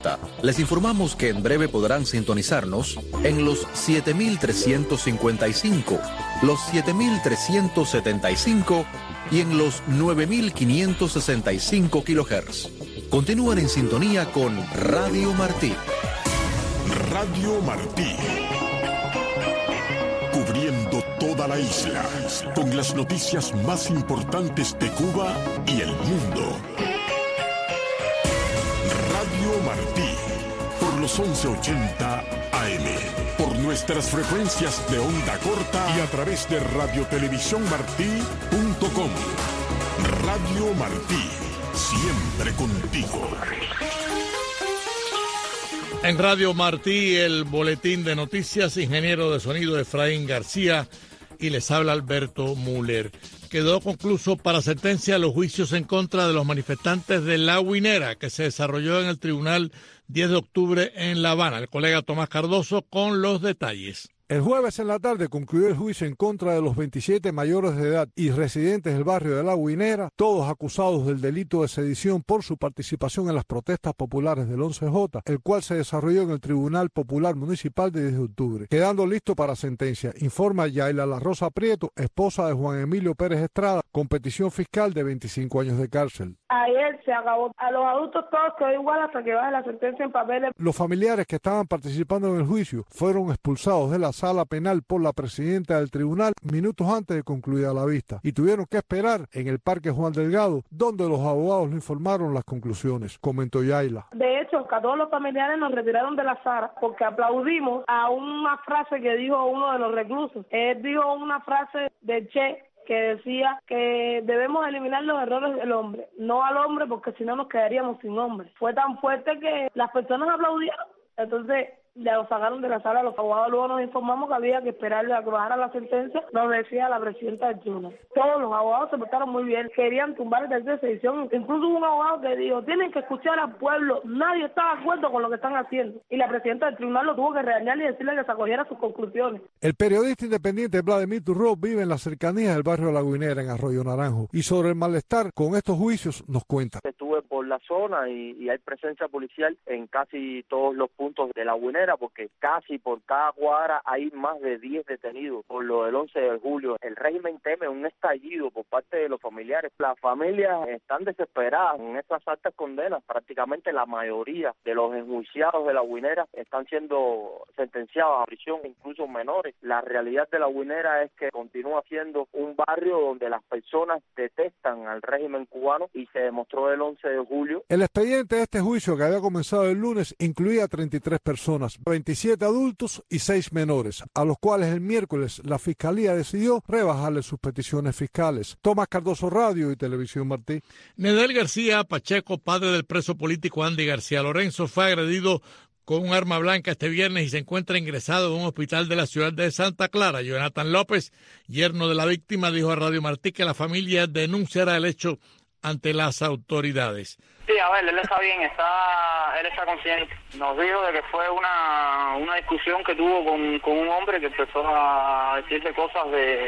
Les informamos que en breve podrán sintonizarnos en los 7.355, los 7.375 y en los 9.565 kHz. Continúan en sintonía con Radio Martí. Radio Martí. Cubriendo toda la isla con las noticias más importantes de Cuba y el mundo. Radio Martí, por los 1180 AM, por nuestras frecuencias de onda corta y a través de radiotelevisiónmartí.com. Radio Martí, siempre contigo. En Radio Martí, el boletín de noticias, ingeniero de sonido Efraín García, y les habla Alberto Müller. Quedó concluso para sentencia los juicios en contra de los manifestantes de La Guinera, que se desarrolló en el Tribunal 10 de octubre en La Habana. El colega Tomás Cardoso con los detalles. El jueves en la tarde concluyó el juicio en contra de los 27 mayores de edad y residentes del barrio de La Guinera, todos acusados del delito de sedición por su participación en las protestas populares del 11J, el cual se desarrolló en el Tribunal Popular Municipal de 10 de octubre, quedando listo para sentencia, informa Yaila La Rosa Prieto, esposa de Juan Emilio Pérez Estrada, con petición fiscal de 25 años de cárcel. Ayer se acabó. A los adultos todos quedó igual hasta que baje la sentencia en papeles. Los familiares que estaban participando en el juicio fueron expulsados de la sala penal por la presidenta del tribunal minutos antes de concluida la vista y tuvieron que esperar en el Parque Juan Delgado, donde los abogados le informaron las conclusiones, comentó Yaila. De hecho, a todos los familiares nos retiraron de la sala porque aplaudimos a una frase que dijo uno de los reclusos. Él dijo una frase de Che que decía que debemos eliminar los errores del hombre, no al hombre, porque si no nos quedaríamos sin hombre. Fue tan fuerte que las personas aplaudieron. Entonces ya lo sacaron de la sala. Los abogados luego nos informamos que había que esperarle a que bajara la sentencia, nos decía la presidenta del tribunal. Todos los abogados se portaron muy bien, querían tumbar el derecho de sedición. Incluso hubo un abogado que dijo, tienen que escuchar al pueblo, nadie está de acuerdo con lo que están haciendo. Y la presidenta del tribunal lo tuvo que regañar y decirle que se acogiera a sus conclusiones. El periodista independiente Vladimir Turró vive en las cercanías del barrio La Guinera, en Arroyo Naranjo, y sobre el malestar con estos juicios nos cuenta. Estuve por la zona y hay presencia policial en casi todos los puntos de La Guinera, porque casi por cada cuadra hay más de 10 detenidos por lo del 11 de julio. El régimen teme un estallido por parte de los familiares. Las familias están desesperadas en estas altas condenas. Prácticamente la mayoría de los enjuiciados de La Guinera están siendo sentenciados a prisión, incluso menores. La realidad de La Guinera es que continúa siendo un barrio donde las personas detestan al régimen cubano y se demostró el 11 de julio. El expediente de este juicio, que había comenzado el lunes, incluía 33 personas, 27 adultos y 6 menores, a los cuales el miércoles la Fiscalía decidió rebajarle sus peticiones fiscales. Tomás Cardoso, Radio y Televisión Martí. Nedel García Pacheco, padre del preso político Andy García Lorenzo, fue agredido con un arma blanca este viernes y se encuentra ingresado en un hospital de la ciudad de Santa Clara. Jonathan López, yerno de la víctima, dijo a Radio Martí que la familia denunciará el hecho ante las autoridades. Sí, a ver, él está bien, él está consciente. Nos dijo de que fue una discusión que tuvo con un hombre que empezó a decirle cosas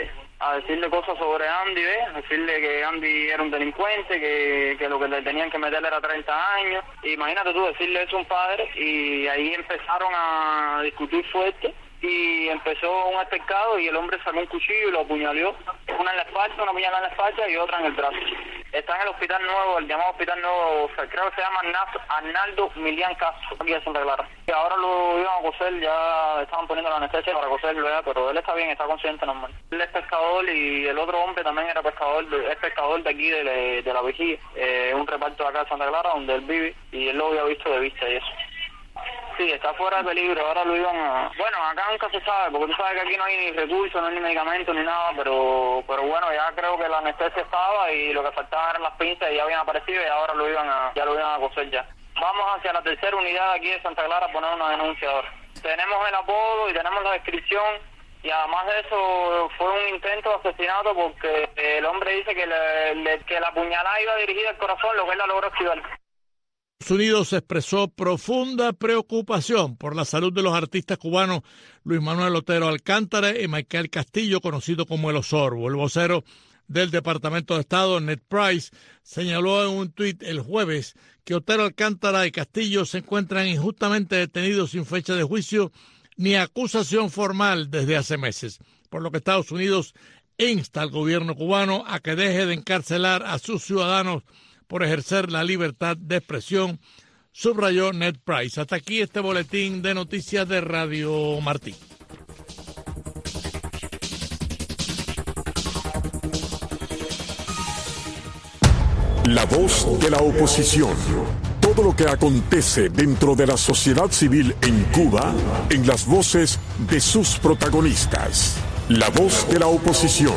sobre Andy, decirle que Andy era un delincuente, que lo que le tenían que meter era 30 años. Imagínate tú decirle eso a un padre, y ahí empezaron a discutir fuerte. Y empezó un altercado y el hombre sacó un cuchillo y lo apuñaló, una en la espalda, una puñalada en la espalda y otra en el brazo. Está en el hospital nuevo, el llamado hospital nuevo, creo que se llama Arnaldo Milián Castro, aquí de Santa Clara. Y ahora lo iban a coser, ya estaban poniendo la anestesia para coserlo ya, pero él está bien, está consciente normal. Él es pescador y el otro hombre también era pescador, es pescador de aquí de la Vigía, un reparto de acá de Santa Clara donde él vive, y él lo había visto de vista y eso. Sí, está fuera de peligro, ahora lo iban a... Bueno, acá nunca se sabe, porque tú sabes que aquí no hay ni recursos, no hay ni medicamentos, ni nada, pero bueno, ya creo que la anestesia estaba y lo que faltaban eran las pinzas y ya habían aparecido y ahora lo iban a coser ya. Vamos hacia la tercera unidad aquí de Santa Clara a poner una denuncia ahora. Tenemos el apodo y tenemos la descripción, y además de eso fue un intento de asesinato porque el hombre dice que la puñalada iba dirigida al corazón, lo que él la logró esquivar. Estados Unidos expresó profunda preocupación por la salud de los artistas cubanos Luis Manuel Otero Alcántara y Michael Castillo, conocido como El Osorbo. El vocero del Departamento de Estado, Ned Price, señaló en un tuit el jueves que Otero Alcántara y Castillo se encuentran injustamente detenidos sin fecha de juicio ni acusación formal desde hace meses, por lo que Estados Unidos insta al gobierno cubano a que deje de encarcelar a sus ciudadanos por ejercer la libertad de expresión, subrayó Ned Price. Hasta aquí este boletín de noticias de Radio Martí. La voz de la oposición. Todo lo que acontece dentro de la sociedad civil en Cuba, en las voces de sus protagonistas. La voz de la oposición.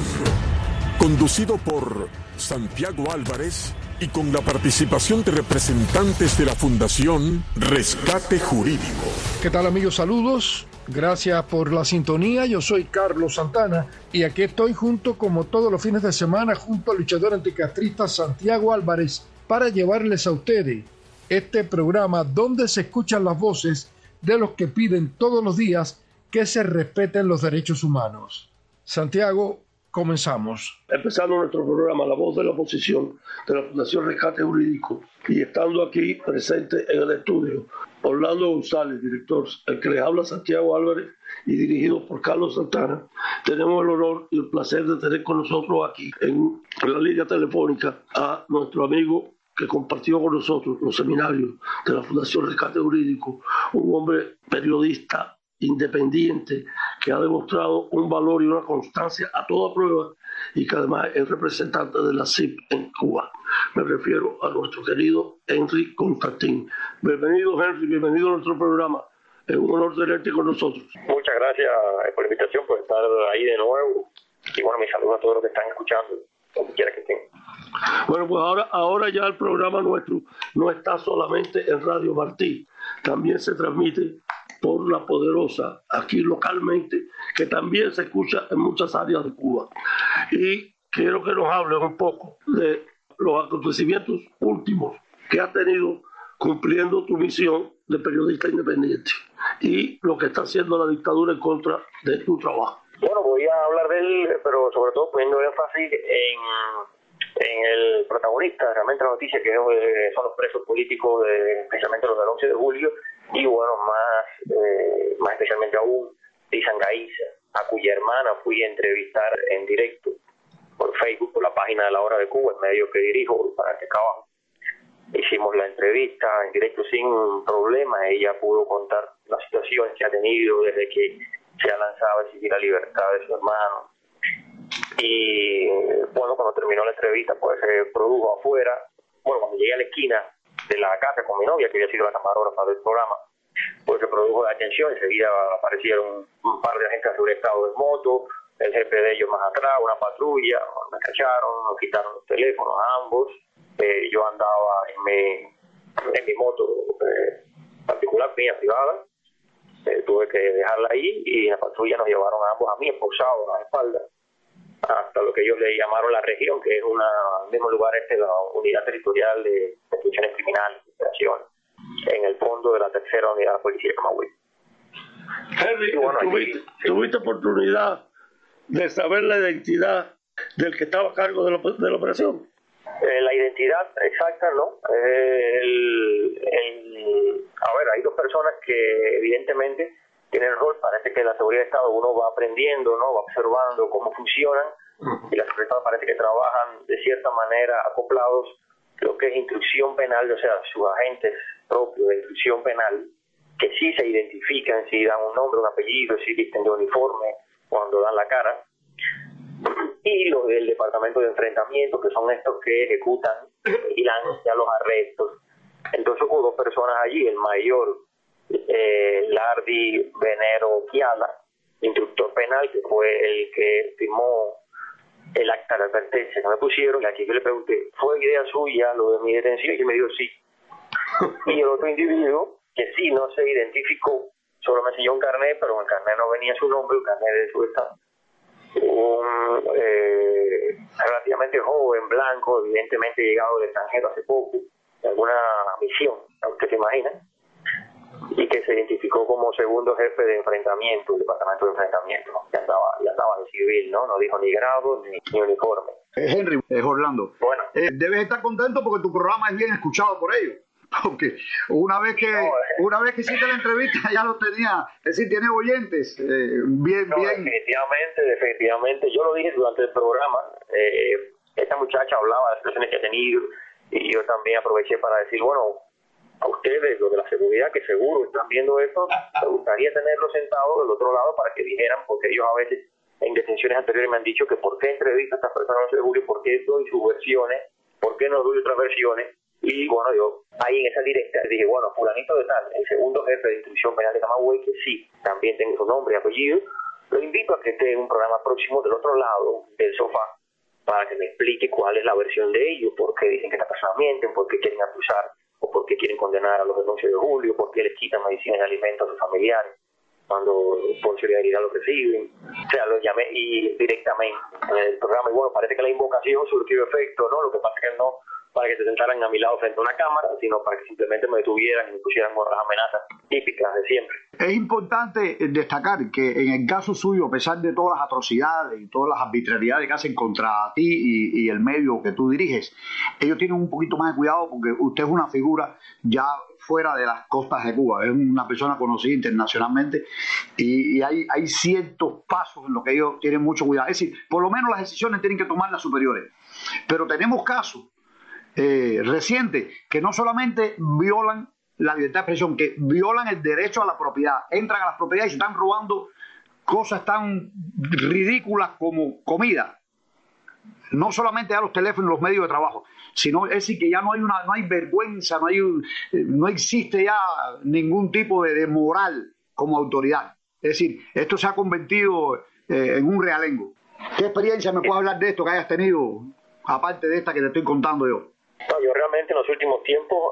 Conducido por Santiago Álvarez y con la participación de representantes de la Fundación Rescate Jurídico. ¿Qué tal, amigos? Saludos. Gracias por la sintonía. Yo soy Carlos Santana y aquí estoy junto, como todos los fines de semana, junto al luchador anticastrista Santiago Álvarez para llevarles a ustedes este programa donde se escuchan las voces de los que piden todos los días que se respeten los derechos humanos. Santiago, comenzamos. Empezando nuestro programa La Voz de la Oposición de la Fundación Rescate Jurídico, y estando aquí presente en el estudio Orlando González, director, el que les habla Santiago Álvarez y dirigido por Carlos Santana, tenemos el honor y el placer de tener con nosotros aquí en la línea telefónica a nuestro amigo que compartió con nosotros los seminarios de la Fundación Rescate Jurídico, un hombre periodista independiente que ha demostrado un valor y una constancia a toda prueba y que además es representante de la CIP en Cuba. Me refiero a nuestro querido Henry Constantín. Bienvenido, Henry, bienvenido a nuestro programa. Es un honor tenerte con nosotros. Muchas gracias por la invitación, por estar ahí de nuevo. Y bueno, mis saludos a todos los que están escuchando, donde quiera que estén. Bueno, pues ahora ya el programa nuestro no está solamente en Radio Martí, también se transmite por La Poderosa, aquí localmente, que también se escucha en muchas áreas de Cuba. Y quiero que nos hablen un poco de los acontecimientos últimos que has tenido cumpliendo tu misión de periodista independiente y lo que está haciendo la dictadura en contra de tu trabajo. Bueno, voy a hablar de él, pero sobre todo poniendo énfasis en el protagonista realmente la noticia, que son los presos políticos, especialmente los del 11 de julio, y bueno, más especialmente aún, Lisan Gaíza, a cuya hermana fui a entrevistar en directo por Facebook, por la página de La Hora de Cuba, el medio que dirijo para este trabajo. Hicimos la entrevista en directo sin problema. Ella pudo contar las situaciones que ha tenido desde que se ha lanzado a exigir la libertad de su hermano. Y bueno, cuando terminó la entrevista, pues se produjo afuera. Bueno, cuando llegué a la esquina de la casa con mi novia, que había sido la camarógrafa del programa, pues se produjo la atención. Enseguida aparecieron un par de agentes asegurados de moto, el jefe de ellos más atrás, una patrulla, me cacharon, nos quitaron los teléfonos a ambos. Yo andaba en mi moto particular, mía, privada. Tuve que dejarla ahí y la patrulla nos llevaron a ambos a mí, esposados a la espalda, hasta lo que ellos le llamaron la región, que es el mismo lugar la unidad territorial de instituciones criminales, operaciones, en el fondo de la tercera unidad de la policía de Camagüey. Henry, bueno, ¿tuviste oportunidad de saber la identidad del que estaba a cargo de la operación? La identidad exacta, ¿no? A ver, hay dos personas que evidentemente tienen el rol. Parece que la seguridad de Estado uno va aprendiendo, ¿no? Va observando cómo funcionan, y la seguridad de Estado parece que trabajan de cierta manera acoplados lo que es instrucción penal, o sea, sus agentes propios de instrucción penal, que sí se identifican, sí dan un nombre, un apellido, sí visten de uniforme cuando dan la cara, y los del departamento de enfrentamiento, que son estos que ejecutan y lanzan los arrestos. Entonces hubo dos personas allí, el mayor Lardi Venero Kiala, instructor penal, que fue el que firmó el acta de advertencia que me pusieron, y aquí yo le pregunté, ¿fue idea suya lo de mi detención? Y me dijo sí. Y el otro individuo, que sí no se identificó, solo me enseñó un carnet, pero en el carnet no venía su nombre, el carnet de su estado. Un relativamente joven, blanco, evidentemente llegado del extranjero hace poco, de alguna misión, usted se imagina, y que se identificó como segundo jefe de enfrentamiento, el departamento de enfrentamiento, ¿no? Ya andaba de civil, ¿no? No dijo ni grado ni uniforme. Henry, es Orlando. Bueno. Debes estar contento porque tu programa es bien escuchado por ellos. Porque una vez que hiciste la entrevista ya lo tenía, es decir, tiene oyentes, bien. Definitivamente, yo lo dije durante el programa, esta muchacha hablaba de las situaciones que ha tenido y yo también aproveché para decir, bueno, a ustedes, los de la seguridad, que seguro están viendo esto, me gustaría tenerlos sentados del otro lado para que dijeran, porque ellos a veces en detenciones anteriores me han dicho que por qué entrevisto a estas personas el 11 de julio, por qué doy sus versiones, por qué no doy otras versiones. Y bueno, yo ahí en esa directa dije, bueno, fulanito de tal, el segundo jefe de instrucción penal de Camagüey, que sí, también tengo su nombre y apellido, lo invito a que esté en un programa próximo del otro lado del sofá para que me explique cuál es la versión de ellos, por qué dicen que estas personas mienten, por qué quieren acusar o por qué quieren condenar a los del 11 de julio, por qué les quitan medicinas y alimentos a sus familiares cuando por solidaridad los reciben. O sea, lo llamé y directamente en el programa, y bueno, parece que la invocación surtió efecto, ¿no? Lo que pasa es que no para que se sentaran a mi lado frente a una cámara, sino para que simplemente me detuvieran y me pusieran con las amenazas típicas de siempre. Es importante destacar que en el caso suyo, a pesar de todas las atrocidades y todas las arbitrariedades que hacen contra ti y el medio que tú diriges, ellos tienen un poquito más de cuidado porque usted es una figura ya fuera de las costas de Cuba, es una persona conocida internacionalmente y hay ciertos pasos en los que ellos tienen mucho cuidado. Es decir, por lo menos las decisiones tienen que tomar las superiores. Pero tenemos casos recientes que no solamente violan la libertad de expresión, que violan el derecho a la propiedad, entran a las propiedades y están robando cosas tan ridículas como comida. No solamente a los teléfonos, los medios de trabajo, sino es decir que ya no hay vergüenza, no existe ya ningún tipo de moral como autoridad. Es decir, esto se ha convertido en un realengo. ¿Qué experiencia me puedes hablar de esto que hayas tenido, aparte de esta que te estoy contando yo? No, yo realmente en los últimos tiempos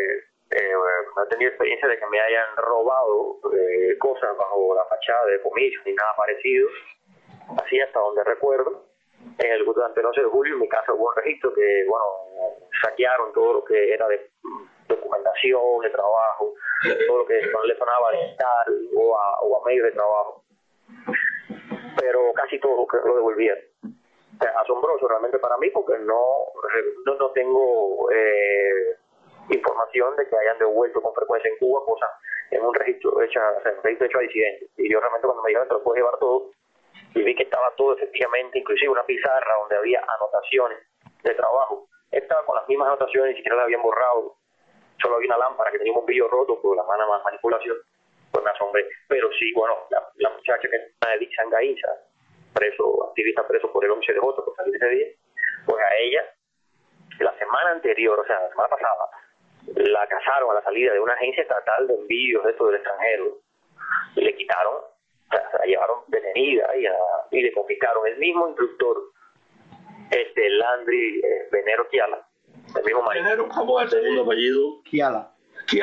no he tenido experiencia de que me hayan robado cosas bajo la fachada de comicio ni nada parecido, así hasta donde recuerdo. Durante el 11 de julio en mi casa hubo un registro que, bueno, saquearon todo lo que era de documentación, de trabajo, todo lo que no le sonaba digital o a medios de trabajo, pero casi todo lo devolvieron. O sea, asombroso realmente para mí porque no tengo información de que hayan devuelto con frecuencia en Cuba cosas en un registro hecho a disidentes. Y yo realmente cuando me dijeron te lo puedes llevar todo, y vi que estaba todo efectivamente, inclusive una pizarra donde había anotaciones de trabajo, estaba con las mismas anotaciones, ni siquiera la habían borrado, solo había una lámpara que tenía un bombillo roto por la mala manipulación, pues me asombré. Pero sí, bueno, la muchacha que es una de Sangaíza, activista preso por el 11 de agosto por salir ese día, pues a ella, la semana anterior, o sea, la semana pasada, la cazaron a la salida de una agencia estatal de envíos de esto del extranjero, y le quitaron, o sea, se la llevaron detenida y le confiscaron el mismo instructor, Landry Venero Kiala, el mismo marido. Venero, ¿cómo es el segundo apellido? Kiala,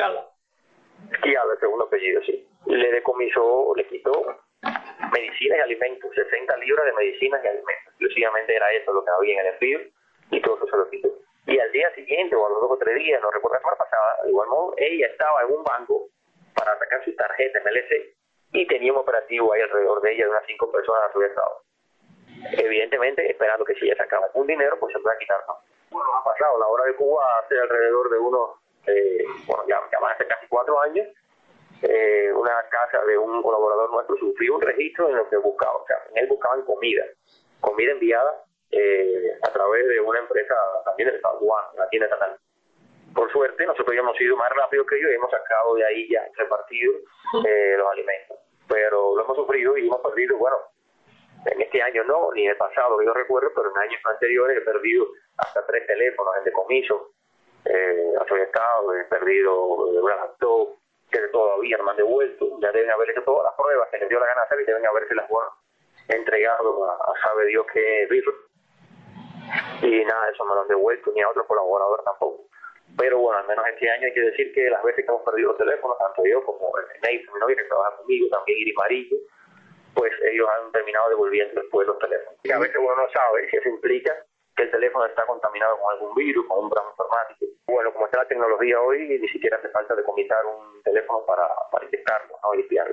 el segundo apellido, sí. Le quitó medicinas y alimentos, 60 libras de medicinas y alimentos. Exclusivamente era eso lo que había en el envío y todo eso se lo quitó. Y al día siguiente o a los 2 o 3 días, no recuerdo la semana pasada, de igual modo, ella estaba en un banco para sacar su tarjeta MLC y tenía un operativo ahí alrededor de ella de unas 5 personas a su estado. Evidentemente, esperando que si ella sacaba algún dinero, pues se pueda quitar, ¿no? Bueno, ha pasado la hora de Cuba hace alrededor de unos, ya van a ser casi 4 años. Una casa de un colaborador nuestro sufrió un registro en lo que buscaba, o sea, en él buscaban comida enviada a través de una empresa también del San Juan, una tienda estatal. Por suerte, nosotros ya hemos ido más rápido que ellos y hemos sacado de ahí ya repartido los alimentos, pero lo hemos sufrido y hemos perdido, bueno, en este año no, ni en el pasado que yo recuerdo, pero en años anteriores he perdido hasta 3 teléfonos en decomiso, estado, he perdido una laptop que todavía no me han devuelto, ya deben haber hecho todas las pruebas que les dio la gana hacer y deben haberse las entregado a sabe Dios qué virus, y nada de eso me lo han devuelto, ni a otro colaborador tampoco. Pero bueno, al menos este año hay que decir que las veces que hemos perdido los teléfonos, tanto yo como Nathan, mi novia que trabaja conmigo, también Iri Marillo, pues ellos han terminado devolviendo después los teléfonos. Y a veces uno no sabe si eso implica que el teléfono está contaminado con algún virus, con un programa informático. Bueno, como está la tecnología hoy, ni siquiera hace falta decomisar un teléfono para inyectarlo, ¿no? Y limpiarlo.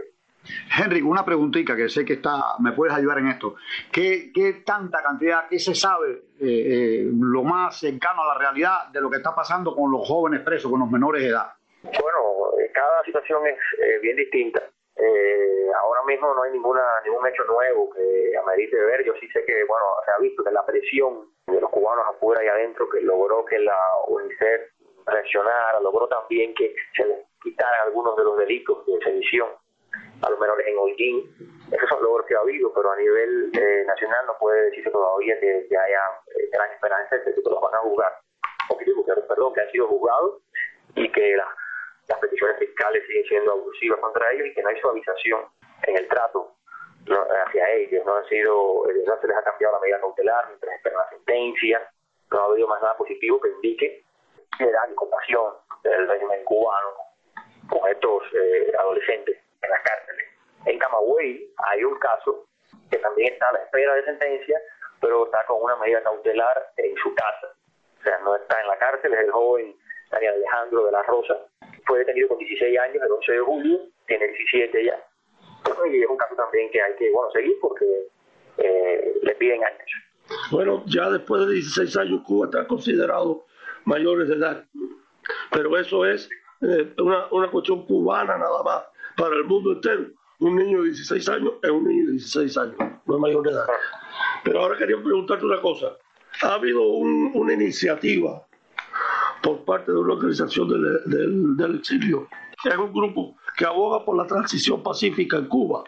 Henry, una preguntita que sé que me puedes ayudar en esto. ¿Qué tanta cantidad, qué se sabe lo más cercano a la realidad de lo que está pasando con los jóvenes presos, con los menores de edad? Bueno, cada situación es bien distinta. Ahora mismo no hay ningún hecho nuevo que amerite ver. Yo sí sé que, bueno, se ha visto que la presión de los cubanos afuera y adentro, que logró que la UNICEF reaccionara, logró también que se les quitaran algunos de los delitos de sedición a los menores en Holguín. Esos son logros que ha habido, pero a nivel nacional no puede decirse todavía que haya gran esperanza de que los van a juzgar, que han sido juzgados y que las peticiones fiscales siguen siendo abusivas contra ellos y que no hay suavización en el trato hacia ellos. No se les ha cambiado la medida cautelar mientras esperan la sentencia. No ha habido más nada positivo que indique piedad y compasión del régimen cubano con estos adolescentes en las cárceles. En Camagüey hay un caso que también está a la espera de sentencia, pero está con una medida cautelar en su casa. O sea, no está en la cárcel, es el joven Daniel Alejandro de la Rosa. Fue detenido con 16 años el 11 de julio, tiene 17 ya. Y es un caso también que hay que seguir porque le piden años. Bueno, ya después de 16 años Cuba está considerado mayores de edad, pero eso es una cuestión cubana nada más. Para el mundo entero, un niño de 16 años es un niño de 16 años, no es mayor de edad. Pero ahora quería preguntarte una cosa. Ha habido una iniciativa por parte de una organización del exilio. Es un grupo que aboga por la transición pacífica en Cuba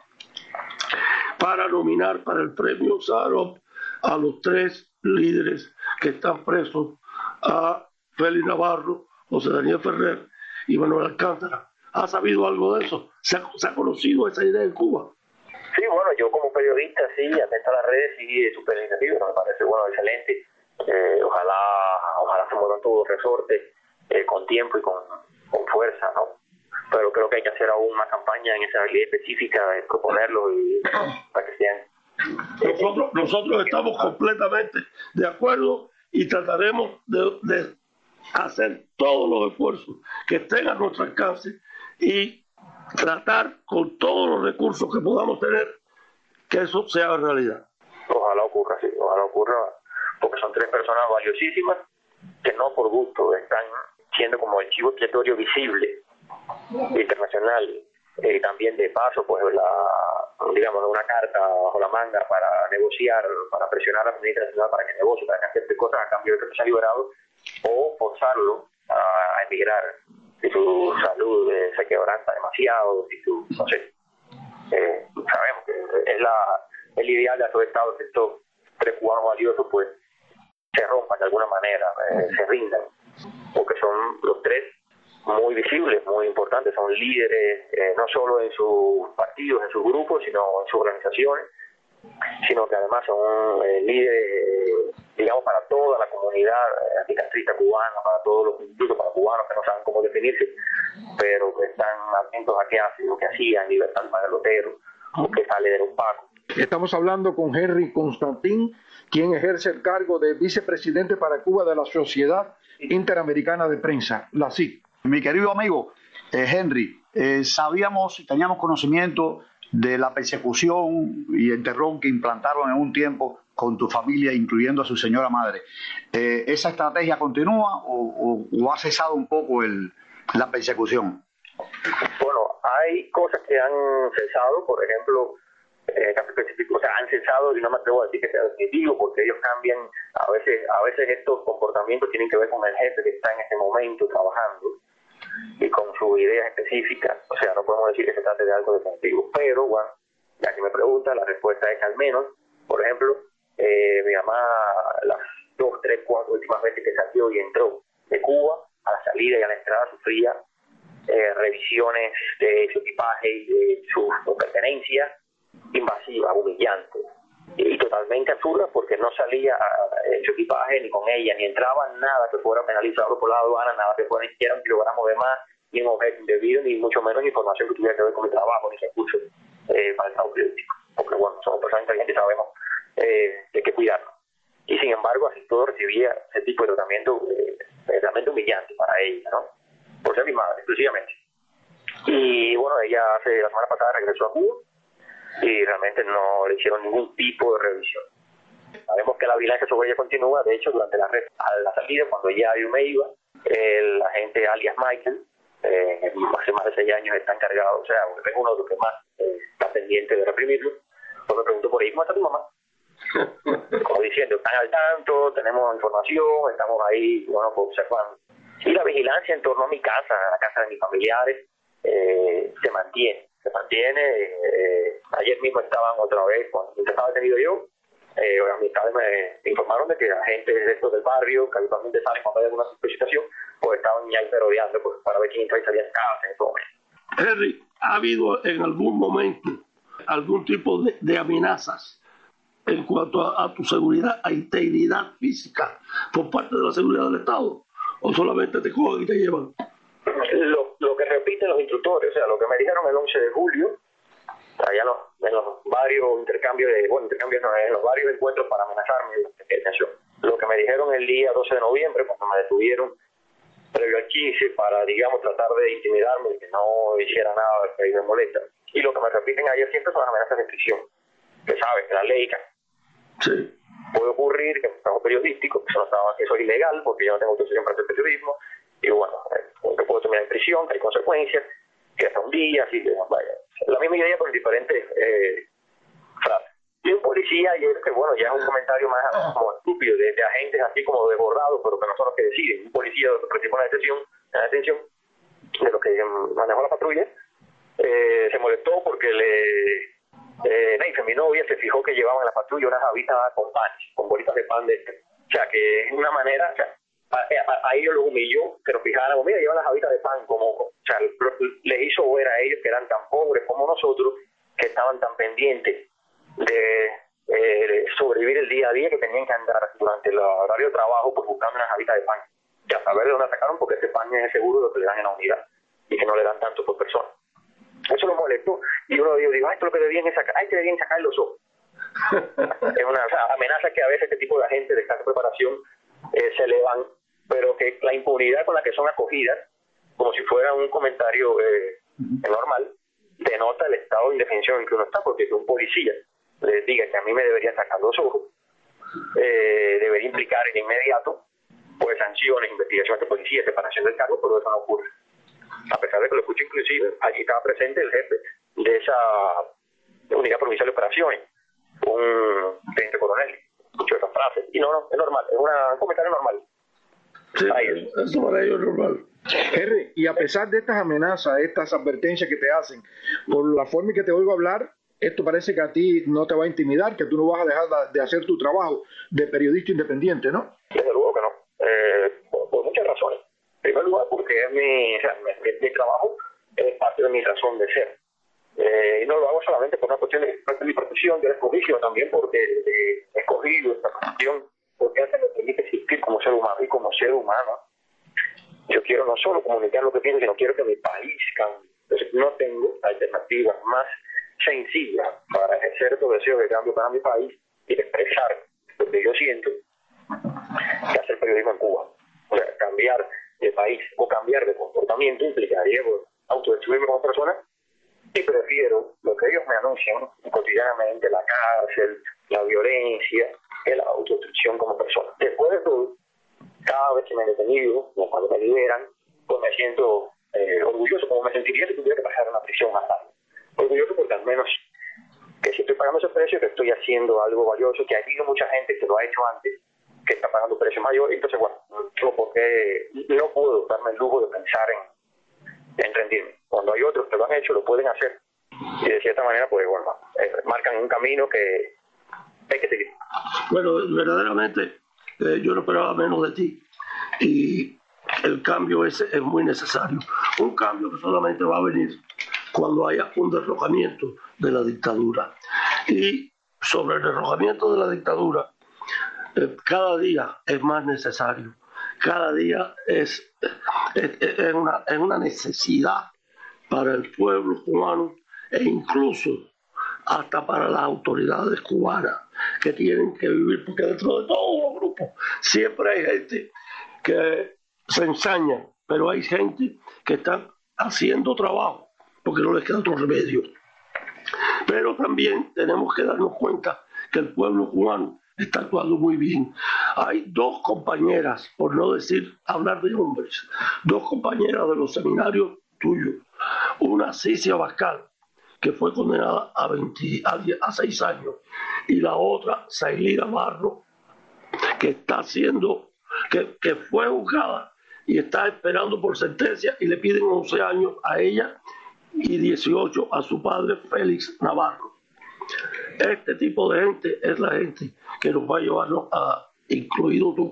para nominar para el premio Sájarov a los 3 líderes que están presos, a Félix Navarro, José Daniel Ferrer y Manuel Alcántara. ¿Ha sabido algo de eso? ¿Se ha conocido esa idea en Cuba? Sí, bueno, yo como periodista, sí, atento a las redes, sí, es súper iniciativa, me parece, excelente. Ojalá se muevan todos los resortes con tiempo y con fuerza, ¿no? Pero creo que hay que hacer aún más campaña en esa habilidad específica, proponerlo y para que sean. Nosotros estamos completamente de acuerdo y trataremos de hacer todos los esfuerzos que estén a nuestro alcance y tratar con todos los recursos que podamos tener que eso sea realidad. Ojalá ocurra, sí, porque son 3 personas valiosísimas que no por gusto están siendo como el chivo expiatorio visible internacional y también de paso pues una carta bajo la manga para negociar, para presionar a la comunidad internacional para que negocie, para que acepte cosas a cambio de que sea liberado o forzarlo a emigrar si su salud se quebranta demasiado, si su, no sé, sabemos que es el ideal de todo Estado que estos 3 cubanos valiosos pues se rompan de alguna manera, se rindan, porque son los 3 muy visibles, muy importantes, son líderes no solo en sus partidos, en sus grupos, sino en sus organizaciones, sino que además son líderes, digamos, para toda la comunidad anticastrista cubana, para todos los incluso para cubanos que no saben cómo definirse, pero que están atentos a qué hacen, lo que hacían, Libertad Magalotero, o que sale de un Paco. Estamos hablando con Henry Constantín, quien ejerce el cargo de vicepresidente para Cuba de la Sociedad Interamericana de Prensa, la SIC. Mi querido amigo Henry, teníamos conocimiento de la persecución y el terror que implantaron en un tiempo con tu familia, incluyendo a su señora madre. ¿Esa estrategia continúa o ha cesado un poco la persecución? Bueno, hay cosas que han cesado, por ejemplo, han cesado y no me atrevo a decir que sea definitivo porque ellos cambian, a veces estos comportamientos tienen que ver con el jefe que está en ese momento trabajando y con sus ideas específicas, o sea, no podemos decir que se trate de algo definitivo, pero bueno, ya que me pregunta, la respuesta es al menos, por ejemplo, mi mamá las 2, 3, 4 últimas veces que salió y entró de Cuba, a la salida y a la entrada sufría revisiones de su equipaje y de sus pertenencias invasivas, humillantes y totalmente absurdas porque no salía en su equipaje ni con ella, ni entraba nada que fuera penalizado por la aduana, nada que fuera ni siquiera un kilogramo de más, ni un objeto indebido, ni mucho menos información que tuviera que ver con mi trabajo, ni recursos para el trabajo periodístico, porque bueno, somos personas inteligentes y sabemos de qué cuidarnos. Y sin embargo, así todo recibía ese tipo de tratamiento realmente humillante para ella, ¿no? Por ser mi madre, exclusivamente. Y bueno, ella la semana pasada regresó a Cuba y realmente no le hicieron ningún tipo de revisión. Sabemos que la vigilancia sobre ella continúa. De hecho, durante la salida, cuando ya yo me iba, el agente alias Michael, hace más de 6 años está encargado, o sea, es uno de los que más está pendiente de reprimirlo, pues me preguntó por ahí, ¿cómo está tu mamá? Como diciendo, están al tanto, tenemos información, estamos ahí, bueno, pues observando. Y la vigilancia en torno a mi casa, a la casa de mis familiares, se mantiene. Ayer mismo estaban otra vez, cuando estaba detenido yo, amistades me informaron de que agentes de estos del barrio, que habitualmente salen cuando hay alguna solicitación, pues estaban ya rodeando pues, para ver quién entra y salía de casa en todo momento. Henry, ¿ha habido en algún momento algún tipo de amenazas en cuanto a tu seguridad, a integridad física por parte de la seguridad del Estado? ¿O solamente te cogen y te llevan? Lo que repiten los instructores, o sea, lo que me dijeron el 11 de julio, allá en los varios intercambios, en los varios encuentros para amenazarme, lo que me dijeron el día 12 de noviembre, cuando me detuvieron previo al 15 para, digamos, tratar de intimidarme, de que no hiciera nada que me molesta. Y lo que me repiten ayer siempre son las amenazas de prisión. Que sabes, que la ley sí. Puede ocurrir que en trabajo periodístico, que eso es ilegal porque yo no tengo autorización para hacer periodismo, y bueno, que puedo terminar en prisión, que hay consecuencias, que hasta un día, así que vaya. La misma idea pero en diferentes frases. Y un policía ayer, que bueno, ya es un comentario más como estúpido, de agentes así como desbordados, pero que no son los que deciden. Un policía que participó en la detención de los que manejó la patrulla, se molestó porque mi novia se fijó que llevaban en la patrulla unas habitas con pan, con bolitas de pan o sea, que es una manera, o sea, a ellos los humilló, que nos fijaran, mira, llevan las habitas de pan, o sea, les hizo ver a ellos que eran tan pobres como nosotros, que estaban tan pendientes de sobrevivir el día a día, que tenían que andar durante el horario de trabajo pues buscando unas habitas de pan, ya saber de dónde sacaron, porque ese pan es seguro de lo que le dan en la unidad, y que no le dan tanto por persona. Eso lo molestó, y uno dijo, esto es lo que debían sacar, te debían sacar los ojos. Es una amenaza que a veces este tipo de agentes de escasa preparación se elevan, pero que la impunidad con la que son acogidas, como si fuera un comentario normal, denota el estado de indefensión en que uno está, porque que un policía le diga que a mí me debería sacar los ojos, debería implicar en inmediato pues sanciones, investigaciones de policía, separación del cargo, pero eso no ocurre. A pesar de que lo escucho, inclusive, allí estaba presente el jefe de esa unidad provincial de operaciones, un teniente coronel, escucho esas frases, y no, es normal, es un comentario normal. Sí, eso para ellos es normal. Henry, y a pesar de estas amenazas, estas advertencias que te hacen, por la forma en que te oigo hablar, esto parece que a ti no te va a intimidar, que tú no vas a dejar de hacer tu trabajo de periodista independiente, ¿no? Desde luego que no, por muchas razones. En primer lugar, porque es mi trabajo es parte de mi razón de ser. Y no lo hago solamente por una cuestión de mi profesión, de escogí, sino también porque he escogido esta profesión, porque eso me permite existir como ser humano. Y como ser humano, yo quiero no solo comunicar lo que pienso, sino quiero que mi país cambie. Entonces, no tengo alternativa más sencilla para ejercer estos deseos de cambio para mi país y expresar lo que yo siento que hacer periodismo en Cuba. O sea, cambiar de país o cambiar de comportamiento implicaría autodestruirme como persona, y prefiero lo que ellos me anuncian cotidianamente, la cárcel, la violencia, que la autodestrucción como persona. Después de todo, cada vez que me he detenido, cuando me liberan, pues me siento orgulloso, como me sentiría si tuviera que pasar una prisión más tarde. Orgulloso porque al menos que si estoy pagando ese precio, que estoy haciendo algo valioso, que ha habido mucha gente que lo ha hecho antes, que está pagando un precio mayor, entonces bueno, porque no puedo darme el lujo de pensar en rendirme. Cuando hay otros que lo han hecho, lo pueden hacer, y de cierta manera, pues bueno, marcan un camino que hay que seguir. Bueno, verdaderamente yo no esperaba menos de ti, y el cambio ese es muy necesario, un cambio que solamente va a venir cuando haya un derrocamiento de la dictadura. Y sobre el derrocamiento de la dictadura, cada día es más necesario, cada día es una necesidad para el pueblo cubano, e incluso hasta para las autoridades cubanas, que tienen que vivir, porque dentro de todos los grupos siempre hay gente que se ensaña, pero hay gente que está haciendo trabajo porque no les queda otro remedio. Pero también tenemos que darnos cuenta que el pueblo cubano está actuando muy bien. Hay dos compañeras, por no decir hablar de hombres, dos compañeras de los seminarios tuyos. Una, Cicia Bascal, que fue condenada a 6 años, y la otra, Zailira Barro, que está siendo, que fue juzgada y está esperando por sentencia, y le piden 11 años a ella y 18 a su padre Félix Navarro. Este tipo de gente es la gente que nos va a llevarnos incluido tú,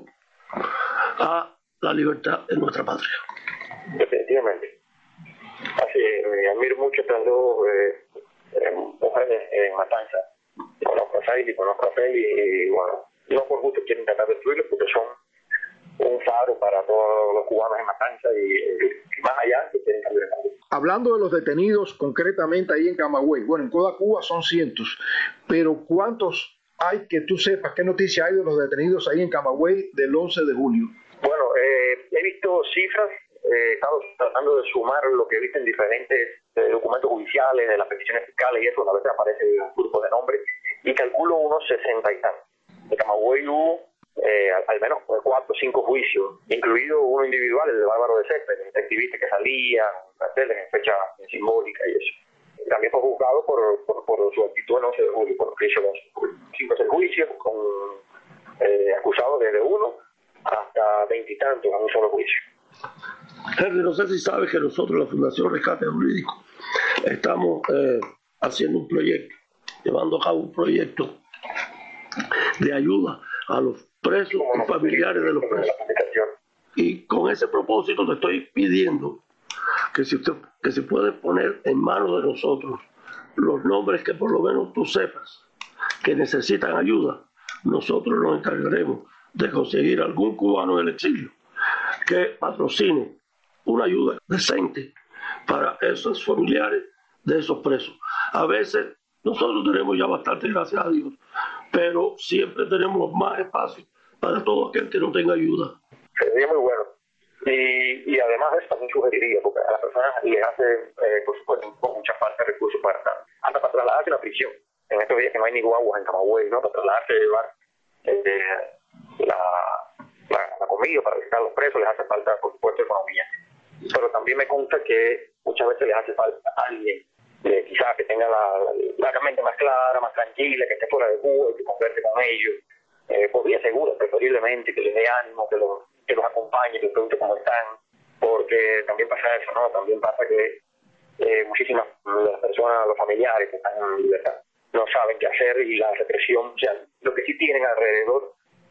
a la libertad en nuestra patria. Definitivamente. Así, me admiro mucho estas dos mujeres en Matanza. Conozco a Zaidi, conozco a Félix, y bueno, no por gusto quieren tratar de destruirlos, porque son un faro para todos los cubanos en Matanza y más allá que quieren cambiar el mundo. Hablando de los detenidos concretamente ahí en Camagüey, bueno, en toda Cuba son cientos, pero ¿cuántos hay que tú sepas? ¿Qué noticia hay de los detenidos ahí en Camagüey del 11 de julio? Bueno, he visto cifras, he estado tratando de sumar lo que he visto en diferentes documentos judiciales, de las peticiones fiscales y eso, a veces aparece un grupo de nombres, y calculo unos 60 y tantos. En Camagüey hubo al menos 4 o 5 juicios, incluido uno individual, el de Bárbaro de Céspedes, el activista que salía en fecha simbólica y eso. También fue juzgado por su actitud el 11 de julio, por lo que hizo 5 o 6 juicios, con acusados desde 1 hasta 20 y tantos en un solo juicio. Henry, no sé si sabes que nosotros, la Fundación Rescate Jurídico, estamos haciendo un proyecto, llevando a cabo un proyecto de ayuda a los presos y familiares de los presos. Y con ese propósito te estoy pidiendo que se puede poner en manos de nosotros los nombres que por lo menos tú sepas que necesitan ayuda. Nosotros nos encargaremos de conseguir algún cubano en el exilio que patrocine una ayuda decente para esos familiares de esos presos. A veces nosotros tenemos ya bastante, gracias a Dios, pero siempre tenemos más espacio para todo aquel que no tenga ayuda. Sería muy bueno. Y además de eso también sugeriría, porque a las personas les hace, por supuesto, mucha falta de recursos hasta para trasladarse a la prisión. En estos días que no hay ni guaguas en Camagüey, ¿no? Para trasladarse a llevar la comida para visitar a los presos, les hace falta, por supuesto, economía. Pero también me consta que muchas veces les hace falta alguien, quizás que tenga la mente más clara, más tranquila, que esté fuera de Cuba y que converse con ellos, por vía segura, preferiblemente, que les dé ánimo, que los acompañe, que les pregunte cómo están, porque también pasa eso, ¿no? También pasa que muchísimas de las personas, los familiares que están en libertad, no saben qué hacer, y la represión, o sea, lo que sí tienen alrededor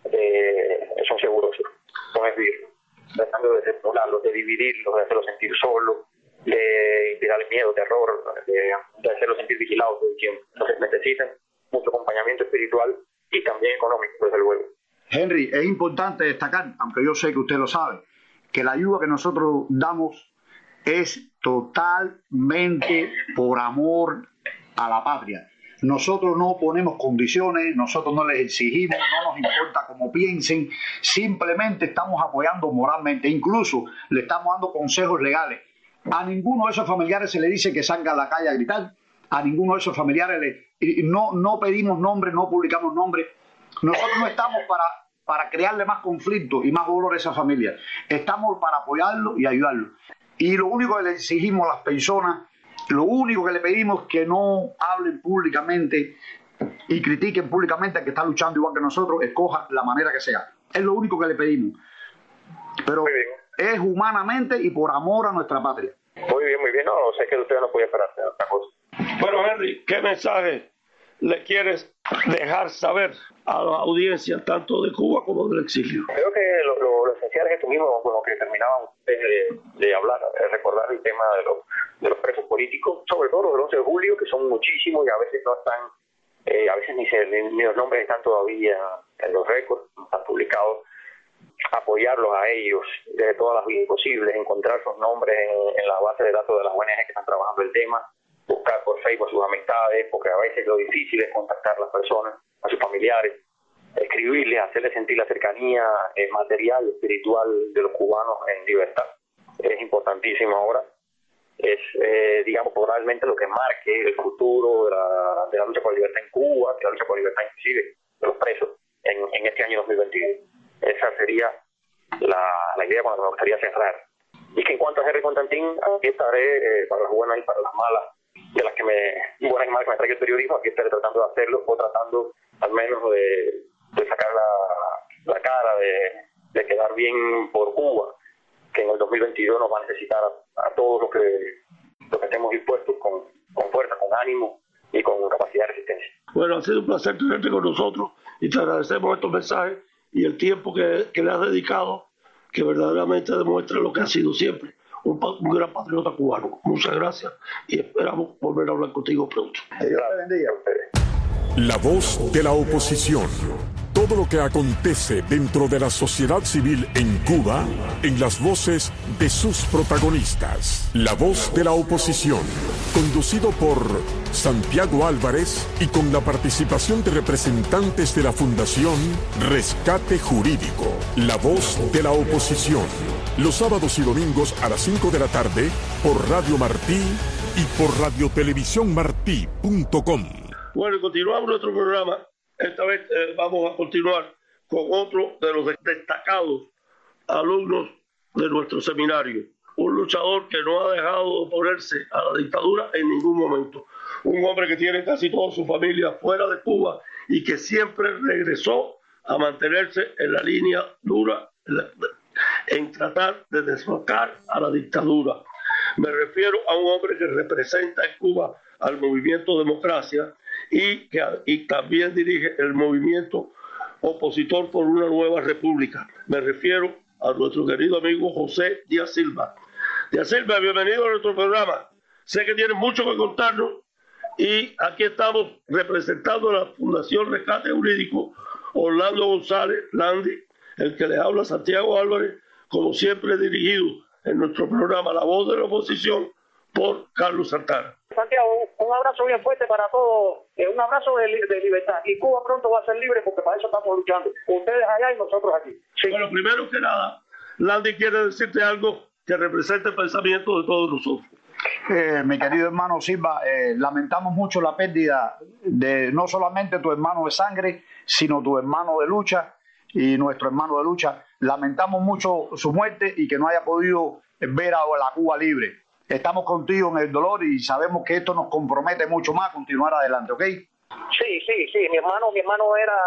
son seguros, son esbirros, tratando de despolarlos, de dividirlos, de hacerlos sentir solos, de darle miedo, terror, de hacerlos sentir vigilados todo el tiempo. Entonces necesitan mucho acompañamiento espiritual y también económico, desde luego. Henry, es importante destacar, aunque yo sé que usted lo sabe, que la ayuda que nosotros damos es totalmente por amor a la patria. Nosotros no ponemos condiciones, nosotros no les exigimos, no nos importa cómo piensen, simplemente estamos apoyando moralmente, incluso le estamos dando consejos legales. A ninguno de esos familiares se le dice que salga a la calle a gritar, a ninguno de esos familiares no pedimos nombres, no publicamos nombres. Nosotros no estamos para crearle más conflictos y más dolor a esa familia, estamos para apoyarlo y ayudarlo. Y lo único que le exigimos a las personas, lo único que le pedimos es que no hablen públicamente y critiquen públicamente al que está luchando igual que nosotros, escoja la manera que sea. Es lo único que le pedimos. Pero es humanamente y por amor a nuestra patria. Muy bien. No, sé que usted no podía esperar otra cosa. Bueno, Henry, ¿qué mensaje le quieres dejar saber a la audiencia, tanto de Cuba como del exilio? Creo que lo esencial es esto mismo, con lo que terminábamos de hablar, es recordar el tema de los presos políticos, sobre todo los del 11 de julio, que son muchísimos y a veces no están, a veces ni los nombres están todavía en los récords, no están publicados. Apoyarlos a ellos de todas las vías posibles, encontrar sus nombres en la base de datos de las ONG que están trabajando el tema, buscar por Facebook a sus amistades, porque a veces lo difícil es contactar a las personas, a sus familiares, escribirles, hacerles sentir la cercanía material y espiritual de los cubanos en libertad. Es importantísimo ahora. es digamos, probablemente lo que marque el futuro de la lucha por la libertad en Cuba, de la lucha por la libertad inclusive de los presos en este año 2022. Esa sería la idea con la que me gustaría cerrar. Y que en cuanto a Henry Constantin, aquí estaré para las buenas y para las malas, de las buenas y malas que me traiga el periodismo, aquí estaré tratando de hacerlo, o tratando al menos de sacar la cara, de quedar bien por Cuba, que en el 2022 nos va a necesitar a todos los que estemos dispuestos con fuerza, con ánimo y con capacidad de resistencia. Bueno, ha sido un placer tenerte con nosotros y te agradecemos estos mensajes y el tiempo que le has dedicado, que verdaderamente demuestra lo que ha sido siempre un gran patriota cubano. Muchas gracias y esperamos volver a hablar contigo pronto. Dios te bendiga. La voz de la oposición. Todo lo que acontece dentro de la sociedad civil en Cuba, en las voces de sus protagonistas. La voz de la oposición, conducido por Santiago Álvarez y con la participación de representantes de la Fundación Rescate Jurídico. La voz de la oposición, los sábados y domingos a las 5 de la tarde por Radio Martí y por radiotelevisiónmartí.com. Bueno, continuamos nuestro programa. Esta vez vamos a continuar con otro de los destacados alumnos de nuestro seminario. Un luchador que no ha dejado de oponerse a la dictadura en ningún momento. Un hombre que tiene casi toda su familia fuera de Cuba y que siempre regresó a mantenerse en la línea dura en tratar de deslocar a la dictadura. Me refiero a un hombre que representa en Cuba al movimiento Democracia y también dirige el movimiento opositor por una nueva república. Me refiero a nuestro querido amigo José Díaz Silva. Díaz Silva, bienvenido a nuestro programa. Sé que tienes mucho que contarnos y aquí estamos representando a la Fundación Rescate Jurídico, Orlando González Landi, el que les habla Santiago Álvarez, como siempre dirigido en nuestro programa La Voz de la Oposición por Carlos Santana. Santiago, un abrazo bien fuerte para todos, un abrazo de libertad. Y Cuba pronto va a ser libre porque para eso estamos luchando. Ustedes allá y nosotros aquí. Sí. Bueno, primero que nada, Landy quiere decirte algo que represente el pensamiento de todos nosotros. Mi querido hermano Silva, lamentamos mucho la pérdida de no solamente tu hermano de sangre, sino tu hermano de lucha y nuestro hermano de lucha. Lamentamos mucho su muerte y que no haya podido ver a la Cuba libre. Estamos contigo en el dolor y sabemos que esto nos compromete mucho más a continuar adelante, ¿ok? Sí. Mi hermano era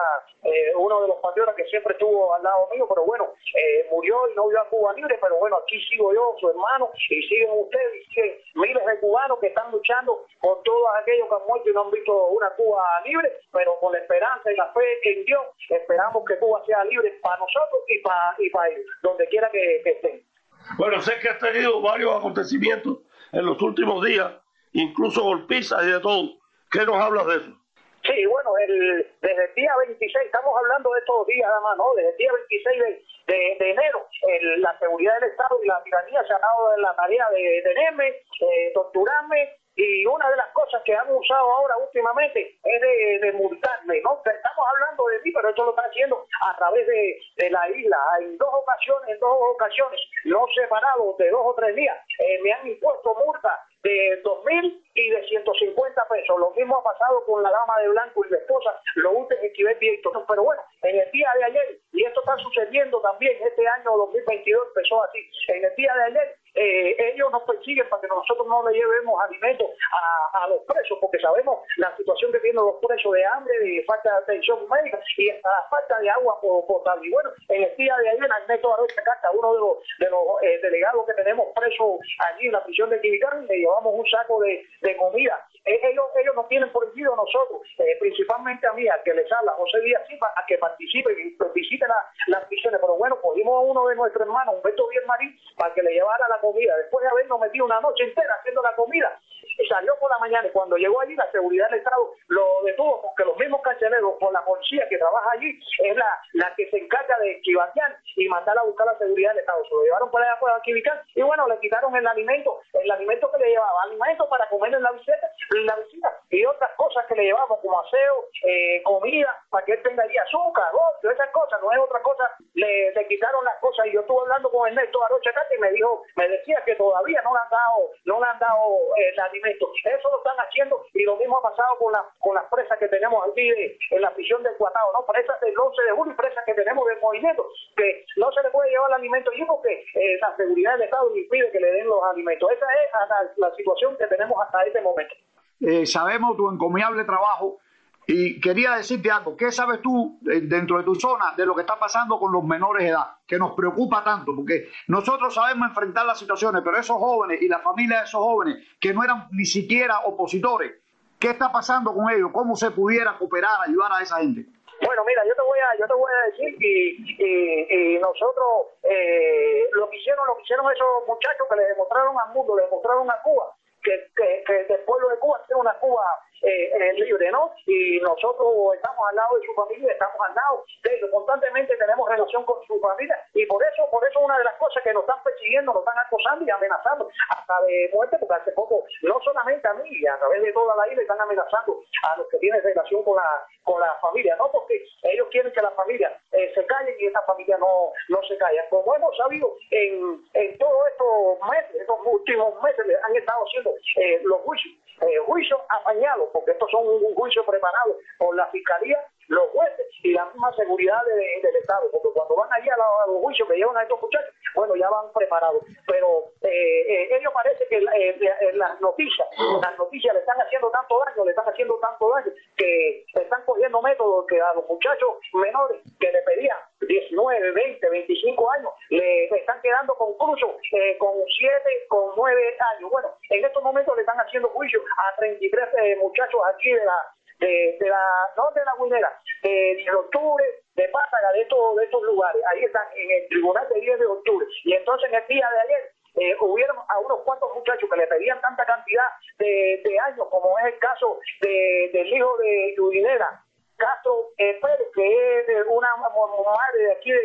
uno de los patriotas que siempre estuvo al lado mío, pero bueno, murió y no vio a Cuba libre, pero bueno, aquí sigo yo, su hermano, y siguen ustedes, y siguen miles de cubanos que están luchando por todos aquellos que han muerto y no han visto una Cuba libre, pero con la esperanza y la fe en Dios, esperamos que Cuba sea libre para nosotros y para ellos, donde quiera que estén. Bueno, sé que has tenido varios acontecimientos en los últimos días, incluso golpizas y de todo. ¿Qué nos hablas de eso? Sí, bueno, desde el día 26, estamos hablando de estos días nada más, ¿no? Desde el día 26 de enero, la seguridad del Estado y la tiranía se han dado en la tarea de detenerme, torturarme, y una de las cosas que han usado ahora últimamente es de multarme, ¿no? Estamos hablando de mí, pero esto lo están haciendo a través de la isla. En dos ocasiones, no separados de 2 o 3 días, me han impuesto multas de 2.000 y de 150 pesos. Lo mismo ha pasado con la dama de blanco y la esposa, lo último Esquivel Vieto. Pero bueno, en el día de ayer, y esto está sucediendo también, este año 2022 empezó así, en el día de ayer, ellos nos persiguen para que nosotros no le llevemos alimentos a los presos, porque sabemos la situación que tienen los presos de hambre, de falta de atención médica y hasta la falta de agua potable. Y bueno, en el día de ayer, Ernesto Arocha Carta, uno de los delegados que tenemos presos allí en la prisión de Quibicán, le llevamos un saco de comida. Ellos nos tienen prohibido a nosotros, principalmente a mí, al que les habla, José Díaz Silva, a que participe y visite las prisiones. Pero bueno, cogimos a uno de nuestros hermanos, Humberto Marín, para que le llevara la comida. Después de habernos metido una noche entera haciendo la comida, salió por la mañana y cuando llegó allí la seguridad del Estado lo detuvo porque los mismos carceleros, por la policía que trabaja allí, es la que se encarga de chivatear y mandar a buscar la seguridad del Estado. Se lo llevaron para allá por Quibicán y bueno, le quitaron el alimento que le llevaba, alimento para comer en la visita y otras cosas que le llevamos como aseo, comida, para que él tenga ahí azúcar, todas esas cosas, no es otra cosa, le le quitaron las cosas, y yo estuve hablando con Ernesto Arocha acá, que me decía que todavía no le han dado el alimento. Eso lo están haciendo, y lo mismo ha pasado con las presas que tenemos aquí en la prisión del Cuatao, ¿no? Presas del 11 de julio y presas que tenemos del movimiento, que no se le puede llevar el alimento allí porque la seguridad del Estado impide que le den los alimentos. Esa es la situación que tenemos hasta este momento. Sabemos tu encomiable trabajo y quería decirte algo. ¿Qué sabes tú dentro de tu zona de lo que está pasando con los menores de edad? Que nos preocupa tanto, porque nosotros sabemos enfrentar las situaciones, pero esos jóvenes y la familia de esos jóvenes que no eran ni siquiera opositores, ¿qué está pasando con ellos? ¿Cómo se pudiera cooperar, ayudar a esa gente? Bueno, mira, yo te voy a decir y nosotros lo que hicieron esos muchachos que le demostraron al mundo, le demostraron a Cuba que el pueblo de Cuba tiene una Cuba libre, ¿no? Y nosotros estamos al lado de su familia, estamos al lado de ellos, constantemente tenemos relación con su familia, y por eso una de las cosas que nos están persiguiendo, nos están acosando y amenazando hasta de muerte, porque hace poco, no solamente a mí, a través de toda la isla están amenazando a los que tienen relación con la familia, ¿no? Porque ellos quieren que la familia se calle, y esta familia no se calla. Como hemos sabido en todos estos meses, estos últimos meses, han estado haciendo los juicios apañados, porque estos son un juicio preparado por la Fiscalía, los jueces y la misma seguridad del Estado, porque cuando van allá a los juicios que llevan a estos muchachos, bueno, ya van preparados. Pero ellos parece que las noticias le están haciendo tanto daño, que están cogiendo métodos que a los muchachos menores que le pedían 19, 20, 25 años, le están quedando conclusos con 7, con 9 años. Bueno, en estos momentos le están haciendo juicio a 33 muchachos aquí no de la Guinera, de Octubre, de Pátaga, de estos lugares. Ahí están en el tribunal de 10 de octubre. Y entonces en el día de ayer hubieron a unos cuantos muchachos que le pedían tanta cantidad de años, como es el caso del hijo de Yudinera Castro Pérez, que es una madre de aquí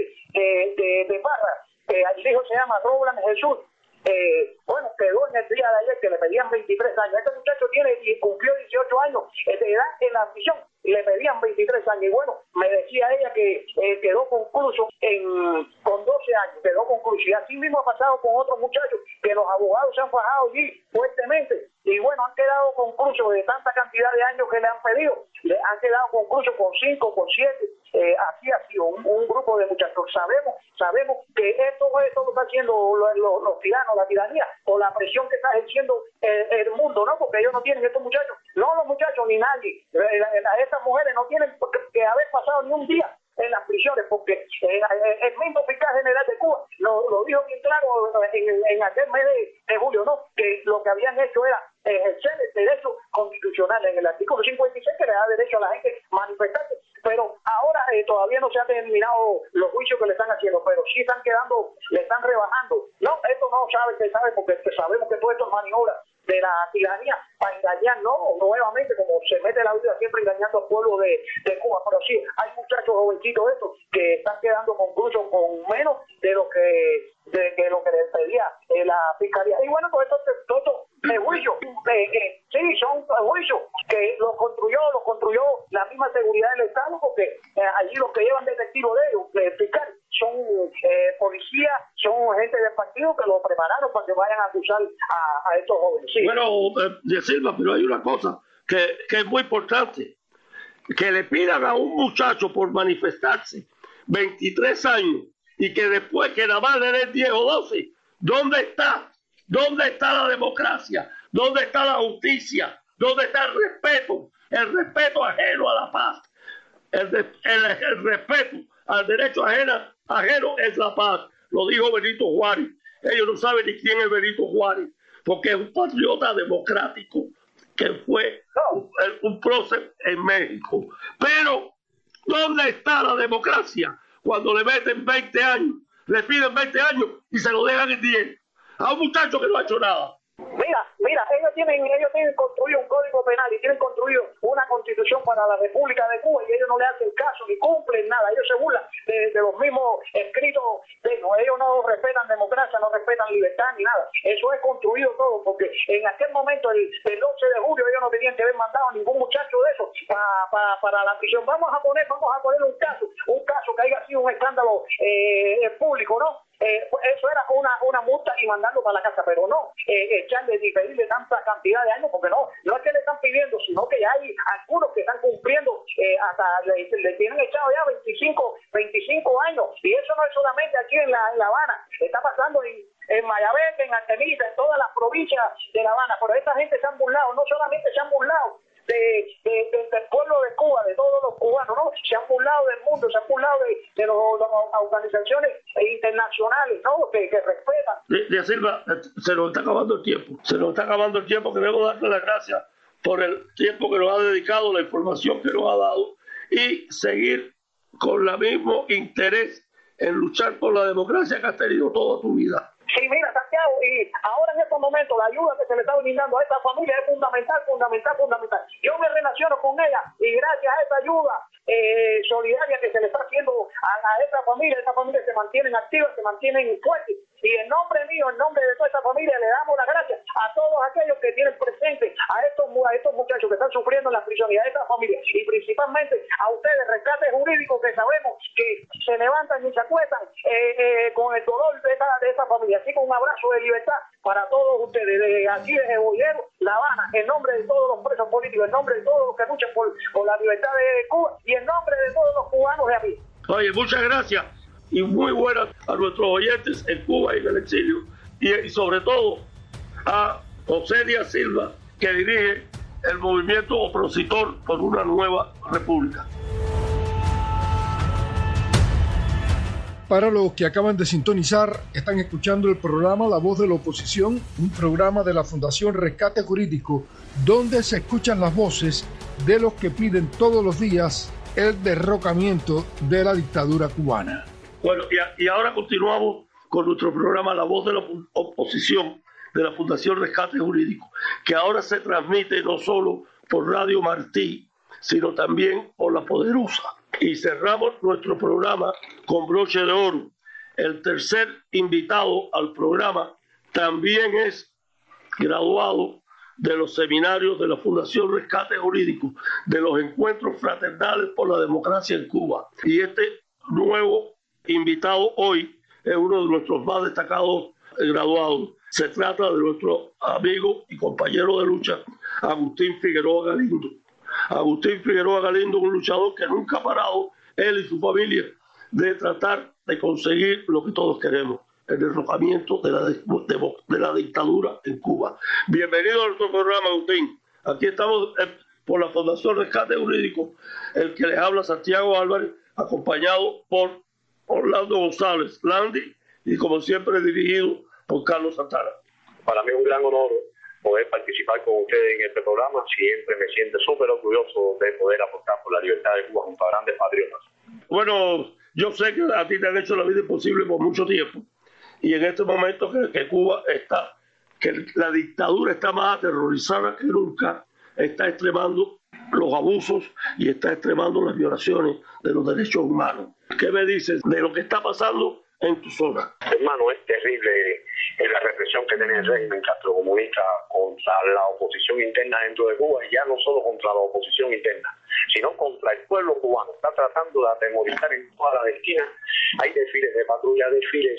de Parra, el hijo se llama Roland Jesús. Bueno, quedó en el día de ayer que le pedían 23 años. Este muchacho cumplió 18 años de edad en la prisión y le pedían 23 años. Y bueno, me decía ella que quedó concluso con 12 años, quedó concluso. Y así mismo ha pasado con otros muchachos que los abogados se han fajado allí fuertemente. Y bueno, han quedado conclusos de tanta cantidad de años que le han pedido. Le han quedado conclusos con 5, con 7. Así ha sido un grupo de muchachos. Sabemos que esto lo está haciendo los tiranos, la tiranía, o la presión que está ejerciendo el mundo, ¿no? Porque ellos no tienen, estos muchachos, no los muchachos ni nadie, estas mujeres no tienen que haber pasado ni un día en las prisiones, porque el mismo fiscal general de Cuba lo dijo bien claro en aquel mes de julio, ¿no? Que lo que habían hecho era ejercer el derecho constitucional en el artículo 56, que le da derecho a la gente manifestarse, pero ahora todavía no se han terminado los juicios que le están haciendo, pero sí le están rebajando. No, esto no se sabe porque sabemos que todo esto es maniobra de la tiranía para engañar, ¿no? Nuevamente, como se mete la vida siempre engañando al pueblo de Cuba. Pero sí, hay muchachos jovencitos estos que están quedando conclusos con menos de lo que les pedía la Fiscalía. Y bueno, pues estos juicios, sí, son juicios que los construyó la misma seguridad del Estado, porque allí los que llevan detectivos de ellos, fiscal, son policías, son gente del partido que lo prepararon para que vayan a acusar a estos jóvenes. Sí. Bueno, de Silva, pero hay una cosa que es muy importante, que le pidan a un muchacho por manifestarse 23 años y que después que nada más le den 10 o 12, ¿dónde está? ¿Dónde está la democracia? ¿Dónde está la justicia? ¿Dónde está el respeto? El respeto ajeno a la paz. El respeto al derecho ajeno es la paz. Lo dijo Benito Juárez. Ellos no saben ni quién es Benito Juárez, porque es un patriota democrático que fue un prócer en México. Pero, ¿dónde está la democracia? Cuando le meten 20 años, le piden 20 años y se lo dejan en 10. A un muchacho que no ha hecho nada. Mira, ellos tienen construido un código penal y tienen construido una constitución para la República de Cuba, y ellos no le hacen caso ni cumplen nada. Ellos se burlan de los mismos escritos de ellos. Ellos no respetan democracia, no respetan libertad ni nada. Eso es construido todo, porque en aquel momento, el 11 de julio, ellos no tenían que haber mandado a ningún muchacho de esos para la prisión. Vamos a poner un caso que haya sido un escándalo público, ¿no? Eso era una multa y mandarlo para la casa, pero no echarle, diferirle tanta cantidad de años, porque no es que le están pidiendo, sino que ya hay algunos que están cumpliendo, hasta le tienen echado ya 25 años, y eso no es solamente aquí en La Habana, está pasando en Mayagüez, en Artemisa, en todas las provincias de La Habana, pero esta gente se han burlado, no solamente se han burlado del pueblo de Cuba, de todos los cubanos, ¿no? Se han burlado del mundo, se han burlado de las organizaciones internacionales, ¿no? Que respetan. De Silva, se nos está acabando el tiempo, queremos darle las gracias por el tiempo que nos ha dedicado, la información que nos ha dado, y seguir con el mismo interés en luchar por la democracia que has tenido toda tu vida. Sí, mira, Santiago, y ahora en estos momentos la ayuda que se le está brindando a esta familia es fundamental. Yo me relaciono con ella y gracias a esta ayuda solidaria que se le está haciendo a esta familia se mantienen activas, se mantienen fuertes. Y en nombre mío, en nombre de toda esta familia, le damos las gracias a todos aquellos que tienen presente a estos muchachos que están sufriendo en la prisión y a esta familia. Y principalmente a ustedes, Rescate Jurídico, que sabemos que se levantan y se acuestan con el dolor de esta familia. Así que un abrazo de libertad para todos ustedes, de aquí de Cebollero, La Habana, en nombre de todos los presos políticos, en nombre de todos los que luchan por la libertad de Cuba y en nombre de todos los cubanos de aquí. Oye, muchas gracias y muy buenas a nuestros oyentes en Cuba y en el exilio, y sobre todo a José Díaz Silva, que dirige el movimiento opositor por una nueva república. Para los que acaban de sintonizar, están escuchando el programa La Voz de la Oposición, un programa de la Fundación Rescate Jurídico, donde se escuchan las voces de los que piden todos los días el derrocamiento de la dictadura cubana. Bueno, y ahora continuamos con nuestro programa La Voz de la Oposición de la Fundación Rescate Jurídico, que ahora se transmite no solo por Radio Martí, sino también por La Poderosa. Y cerramos nuestro programa con broche de oro. El tercer invitado al programa también es graduado de los seminarios de la Fundación Rescate Jurídico, de los encuentros fraternales por la democracia en Cuba. Y este nuevo invitado hoy es uno de nuestros más destacados graduados. Se trata de nuestro amigo y compañero de lucha, Agustín Figueroa Galindo. Agustín Figueroa Galindo, un luchador que nunca ha parado, él y su familia, de tratar de conseguir lo que todos queremos, el derrocamiento de la dictadura en Cuba. Bienvenido a nuestro programa, Agustín. Aquí estamos por la Fundación Rescate Jurídico, el que les habla Santiago Álvarez, acompañado por Orlando González Landi y como siempre dirigido por Carlos Santana. Para mí es un gran honor poder participar con ustedes en este programa. Siempre me siento súper orgulloso de poder aportar por la libertad de Cuba junto a grandes patriotas. Bueno, yo sé que a ti te han hecho la vida imposible por mucho tiempo, y en este momento que Cuba está, que la dictadura está más aterrorizada que nunca, está extremando los abusos y está extremando las violaciones de los derechos humanos. ¿Qué me dices de lo que está pasando en tu zona? Hermano, es terrible la represión que tiene el régimen castrocomunista contra la oposición interna dentro de Cuba, y ya no solo contra la oposición interna, sino contra el pueblo cubano. Está tratando de atemorizar en todas las esquinas. Hay desfiles de patrulla, desfiles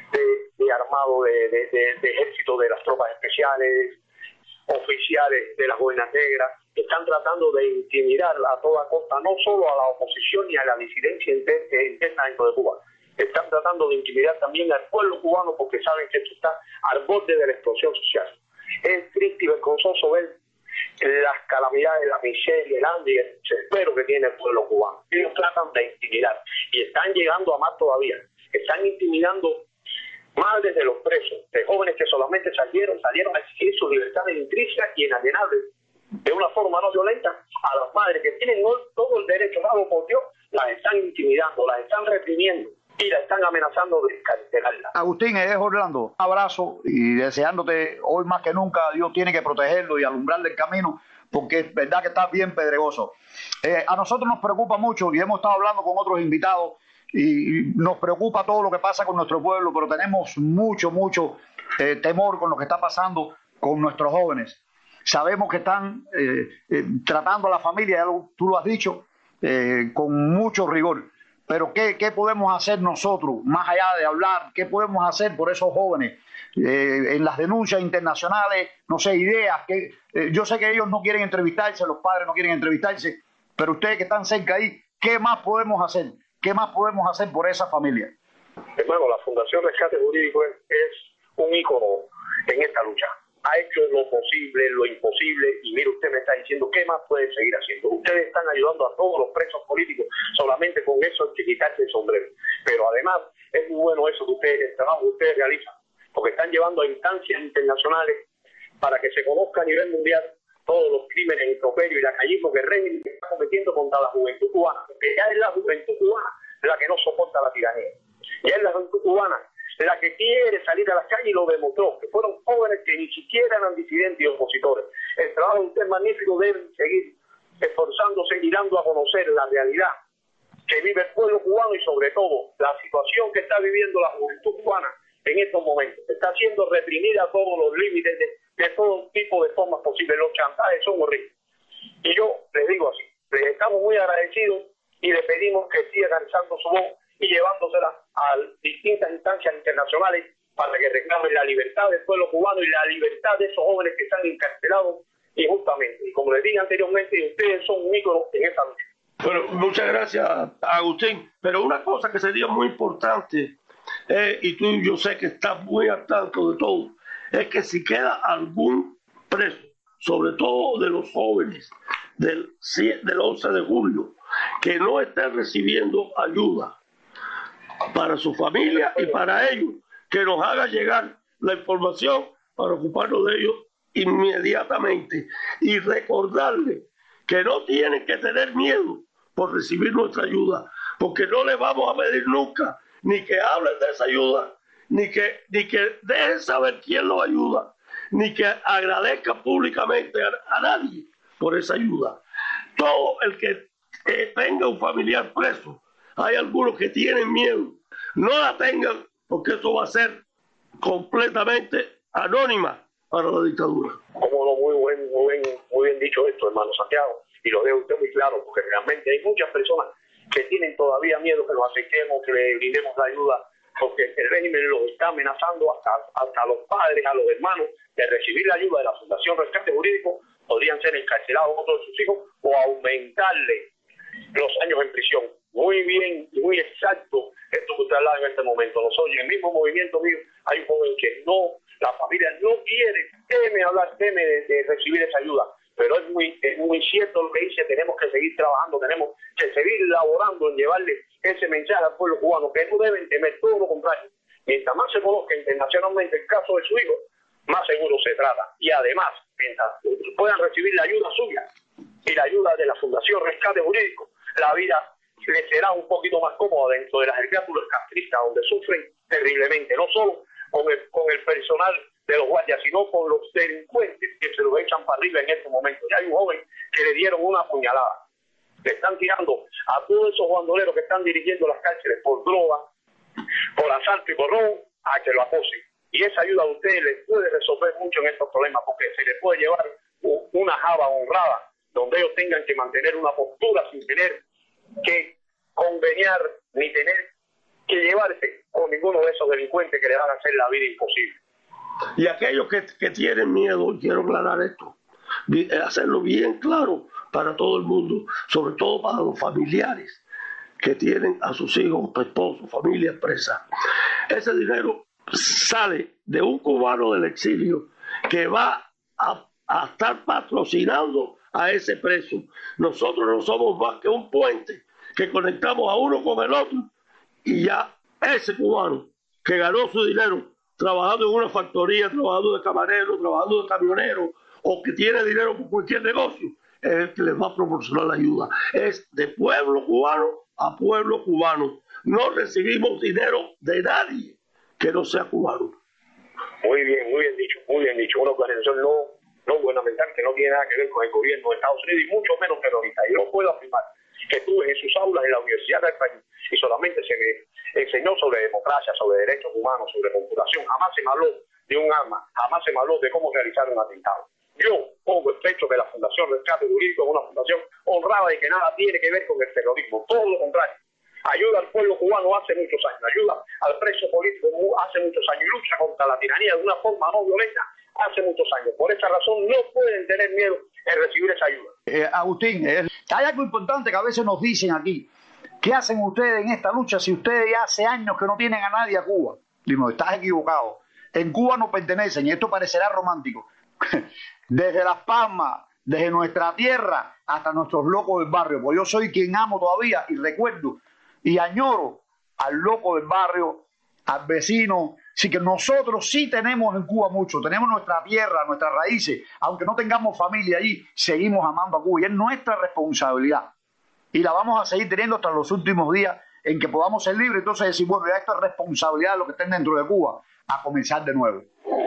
de armado, de ejército, de las tropas especiales, oficiales de las Boinas Negras. Están tratando de intimidar a toda costa, no solo a la oposición ni a la disidencia interna dentro de Cuba. Están tratando de intimidar también al pueblo cubano, porque saben que esto está al borde de la explosión social. Es triste y vergonzoso ver las calamidades, la miseria, el hambre y el desespero que tiene el pueblo cubano. Ellos tratan de intimidar y están llegando a más todavía. Están intimidando madres de los presos, de jóvenes que solamente salieron a exigir sus libertades intrínsecas y inalienables de una forma no violenta. A las madres que tienen todo el derecho dado por Dios, las están intimidando, las están reprimiendo y la están amenazando de encarcelarla. Agustín, es Orlando, un abrazo y deseándote hoy más que nunca, Dios tiene que protegerlo y alumbrarle el camino, porque es verdad que está bien pedregoso. A nosotros nos preocupa mucho y hemos estado hablando con otros invitados y nos preocupa todo lo que pasa con nuestro pueblo, pero tenemos mucho temor con lo que está pasando con nuestros jóvenes. Sabemos que están tratando a la familia, tú lo has dicho, con mucho rigor. pero ¿qué podemos hacer nosotros, más allá de hablar? ¿Qué podemos hacer por esos jóvenes? En las denuncias internacionales, no sé, ideas. Yo sé que ellos no quieren entrevistarse, los padres no quieren entrevistarse, pero ustedes que están cerca ahí, ¿qué más podemos hacer? ¿Qué más podemos hacer por esa familia? Hermano, la Fundación Rescate Jurídico es un ícono en esta lucha. Ha hecho lo posible, lo imposible, y mire, usted me está diciendo qué más puede seguir haciendo. Ustedes están ayudando a todos los presos políticos, solamente con eso hay que quitarse el sombrero. Pero además es muy bueno eso que ustedes, el trabajo que ustedes realizan, porque están llevando a instancias internacionales para que se conozca a nivel mundial todos los crímenes, improperio y lacayismo que el régimen está cometiendo contra la juventud cubana, porque ya es la juventud cubana la que no soporta la tiranía. Ya es la juventud cubana la que quiere salir a las calles y lo demostró, que fueron jóvenes que ni siquiera eran disidentes y opositores. El trabajo de usted es magnífico, deben seguir esforzándose y dando a conocer la realidad que vive el pueblo cubano y sobre todo la situación que está viviendo la juventud cubana en estos momentos. Está siendo reprimida a todos los límites de todo tipo de formas posibles. Los chantajes son horribles. Y yo les digo así, les estamos muy agradecidos y le pedimos que siga alzando su voz y llevándosela a distintas instancias internacionales para que reclamen la libertad del pueblo cubano y la libertad de esos jóvenes que están encarcelados injustamente. Y como les dije anteriormente, ustedes son un ícono en esta lucha. Bueno, muchas gracias, Agustín. Pero una cosa que sería muy importante, y tú yo sé que estás muy al tanto de todo, es que si queda algún preso, sobre todo de los jóvenes del 11 de julio, que no estén recibiendo ayuda para su familia y para ellos, que nos haga llegar la información para ocuparnos de ellos inmediatamente y recordarles que no tienen que tener miedo por recibir nuestra ayuda, porque no les vamos a pedir nunca ni que hablen de esa ayuda, ni que dejen saber quién los ayuda, ni que agradezcan públicamente a nadie por esa ayuda. Todo el que tenga un familiar preso, hay algunos que tienen miedo, no la tengan, porque eso va a ser completamente anónima para la dictadura. Como no, muy bien dicho esto, hermano Santiago, y lo dejo usted muy claro, porque realmente hay muchas personas que tienen todavía miedo que nos acerquemos, que le brindemos la ayuda, porque el régimen los está amenazando hasta a los padres, a los hermanos, de recibir la ayuda de la Fundación Rescate Jurídico, podrían ser encarcelados otros de sus hijos o aumentarle los años en prisión. Muy bien y muy exacto esto que usted hablaba en este momento. Nosotros, en el mismo movimiento mío, hay un joven que no, la familia no quiere, teme de recibir esa ayuda. Pero es muy cierto lo que dice, tenemos que seguir trabajando, tenemos que seguir laborando en llevarle ese mensaje al pueblo cubano, que no deben temer, todo lo contrario. Mientras más se conozca internacionalmente el caso de su hijo, más seguro se trata. Y además, mientras puedan recibir la ayuda suya y la ayuda de la Fundación Rescate Jurídico, la vida les será un poquito más cómoda dentro de las cárceles castristas, donde sufren terriblemente, no solo con el personal de los guardias, sino con los delincuentes que se los echan para arriba en este momento. Ya hay un joven que le dieron una puñalada. Le están tirando a todos esos bandoleros que están dirigiendo las cárceles por droga, por asalto y por robo, a que lo acosen. Y esa ayuda a ustedes les puede resolver mucho en estos problemas, porque se les puede llevar una java honrada, donde ellos tengan que mantener una postura sin tener que conveniar ni tener que llevarse con ninguno de esos delincuentes que le van a hacer la vida imposible. Y aquellos que tienen miedo, y quiero aclarar esto, hacerlo bien claro para todo el mundo, sobre todo para los familiares que tienen a sus hijos, esposos, familias presas. Ese dinero sale de un cubano del exilio que va a estar patrocinando a ese preso. Nosotros no somos más que un puente que conectamos a uno con el otro, y ya ese cubano que ganó su dinero trabajando en una factoría, trabajando de camarero, trabajando de camionero, o que tiene dinero por cualquier negocio, es el que les va a proporcionar la ayuda. Es de pueblo cubano a pueblo cubano. No recibimos dinero de nadie que no sea cubano. Muy bien dicho, muy bien dicho. Una organización no gubernamental que no tiene nada que ver con el gobierno de Estados Unidos y mucho menos terrorista. Y yo puedo afirmar que estuve en sus aulas en la Universidad del país y solamente se me enseñó sobre democracia, sobre derechos humanos, sobre computación. Jamás se me habló de un arma, jamás se me habló de cómo realizar un atentado. Yo pongo el pecho que la Fundación Rescate Jurídico es una fundación honrada y que nada tiene que ver con el terrorismo, todo lo contrario. ayuda al pueblo cubano hace muchos años, ayuda al preso político hace muchos años y lucha contra la tiranía de una forma no violenta hace muchos años. Por esa razón no pueden tener miedo en recibir esa ayuda. Agustín, hay algo importante que a veces nos dicen aquí. ¿Qué hacen ustedes en esta lucha si ustedes ya hace años que no tienen a nadie a Cuba? Digo, estás equivocado. En Cuba no pertenecen, y esto parecerá romántico. Desde Las Palmas, desde nuestra tierra hasta nuestros locos del barrio. Pues yo soy quien amo todavía y recuerdo y añoro al loco del barrio, al vecino. Así que nosotros sí tenemos en Cuba mucho, tenemos nuestra tierra, nuestras raíces. Aunque no tengamos familia allí, seguimos amando a Cuba y es nuestra responsabilidad. Y la vamos a seguir teniendo hasta los últimos días en que podamos ser libres. Entonces decir, bueno, ya esto es responsabilidad de los que estén dentro de Cuba, a comenzar de nuevo.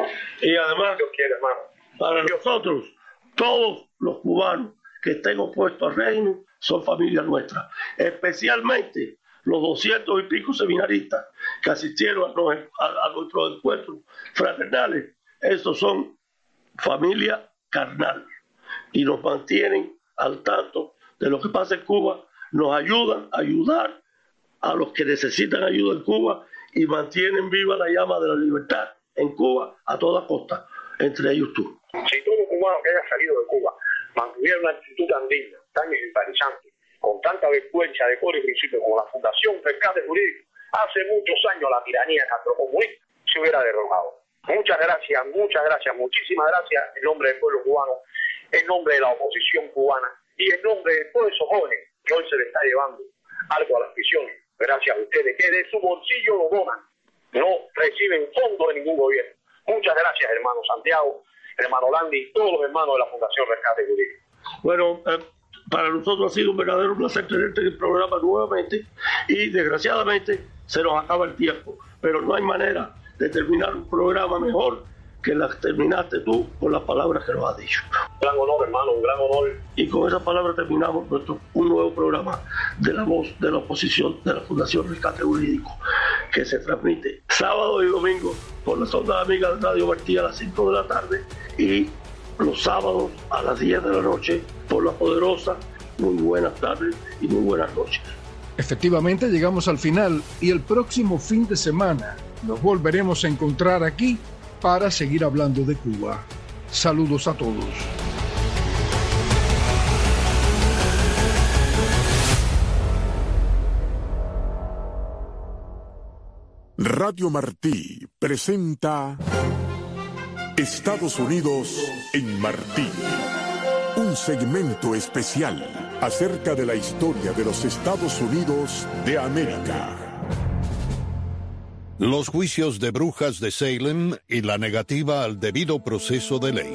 Y además, Dios quiere, hermano, para nosotros, todos los cubanos que estén opuestos al régimen son familia nuestra, especialmente los 200 y pico seminaristas que asistieron a nuestros encuentros fraternales. Estos son familia carnal y nos mantienen al tanto de lo que pasa en Cuba, nos ayudan a ayudar a los que necesitan ayuda en Cuba y mantienen viva la llama de la libertad en Cuba a toda costa, entre ellos tú. Si todo cubano que haya salido de Cuba mantuviera una actitud tan digna, tan ejemplarizante, con tanta vergüenza, decoro y principio como la Fundación Rescate Jurídico, hace muchos años la tiranía castrocomunista se hubiera derrotado. Muchas gracias, muchísimas gracias en nombre del pueblo cubano, en nombre de la oposición cubana y en nombre de todos esos jóvenes que hoy se les está llevando algo a las prisiones. Gracias a ustedes que de su bolsillo lo donan, no reciben fondos de ningún gobierno. Muchas gracias, hermano Santiago, hermano Landy y todos los hermanos de la Fundación Rescate Jurídico. Bueno, para nosotros ha sido un verdadero placer tenerte en el programa nuevamente y desgraciadamente se nos acaba el tiempo, pero no hay manera de terminar un programa mejor que las terminaste tú con las palabras que nos has dicho. Un gran honor, hermano, un gran honor. Y con esas palabras terminamos un nuevo programa de La Voz de la Oposición de la Fundación Rescate Jurídico, que se transmite sábado y domingo por las ondas amigas de Radio Martí a las 5 de la tarde y los sábados a las 10 de la noche por La Poderosa. Muy buenas tardes y muy buenas noches. Efectivamente, llegamos al final y el próximo fin de semana nos volveremos a encontrar aquí para seguir hablando de Cuba. Saludos a todos. Radio Martí presenta Estados Unidos en Martí, un segmento especial acerca de la historia de los Estados Unidos de América. Los juicios de brujas de Salem y la negativa al debido proceso de ley.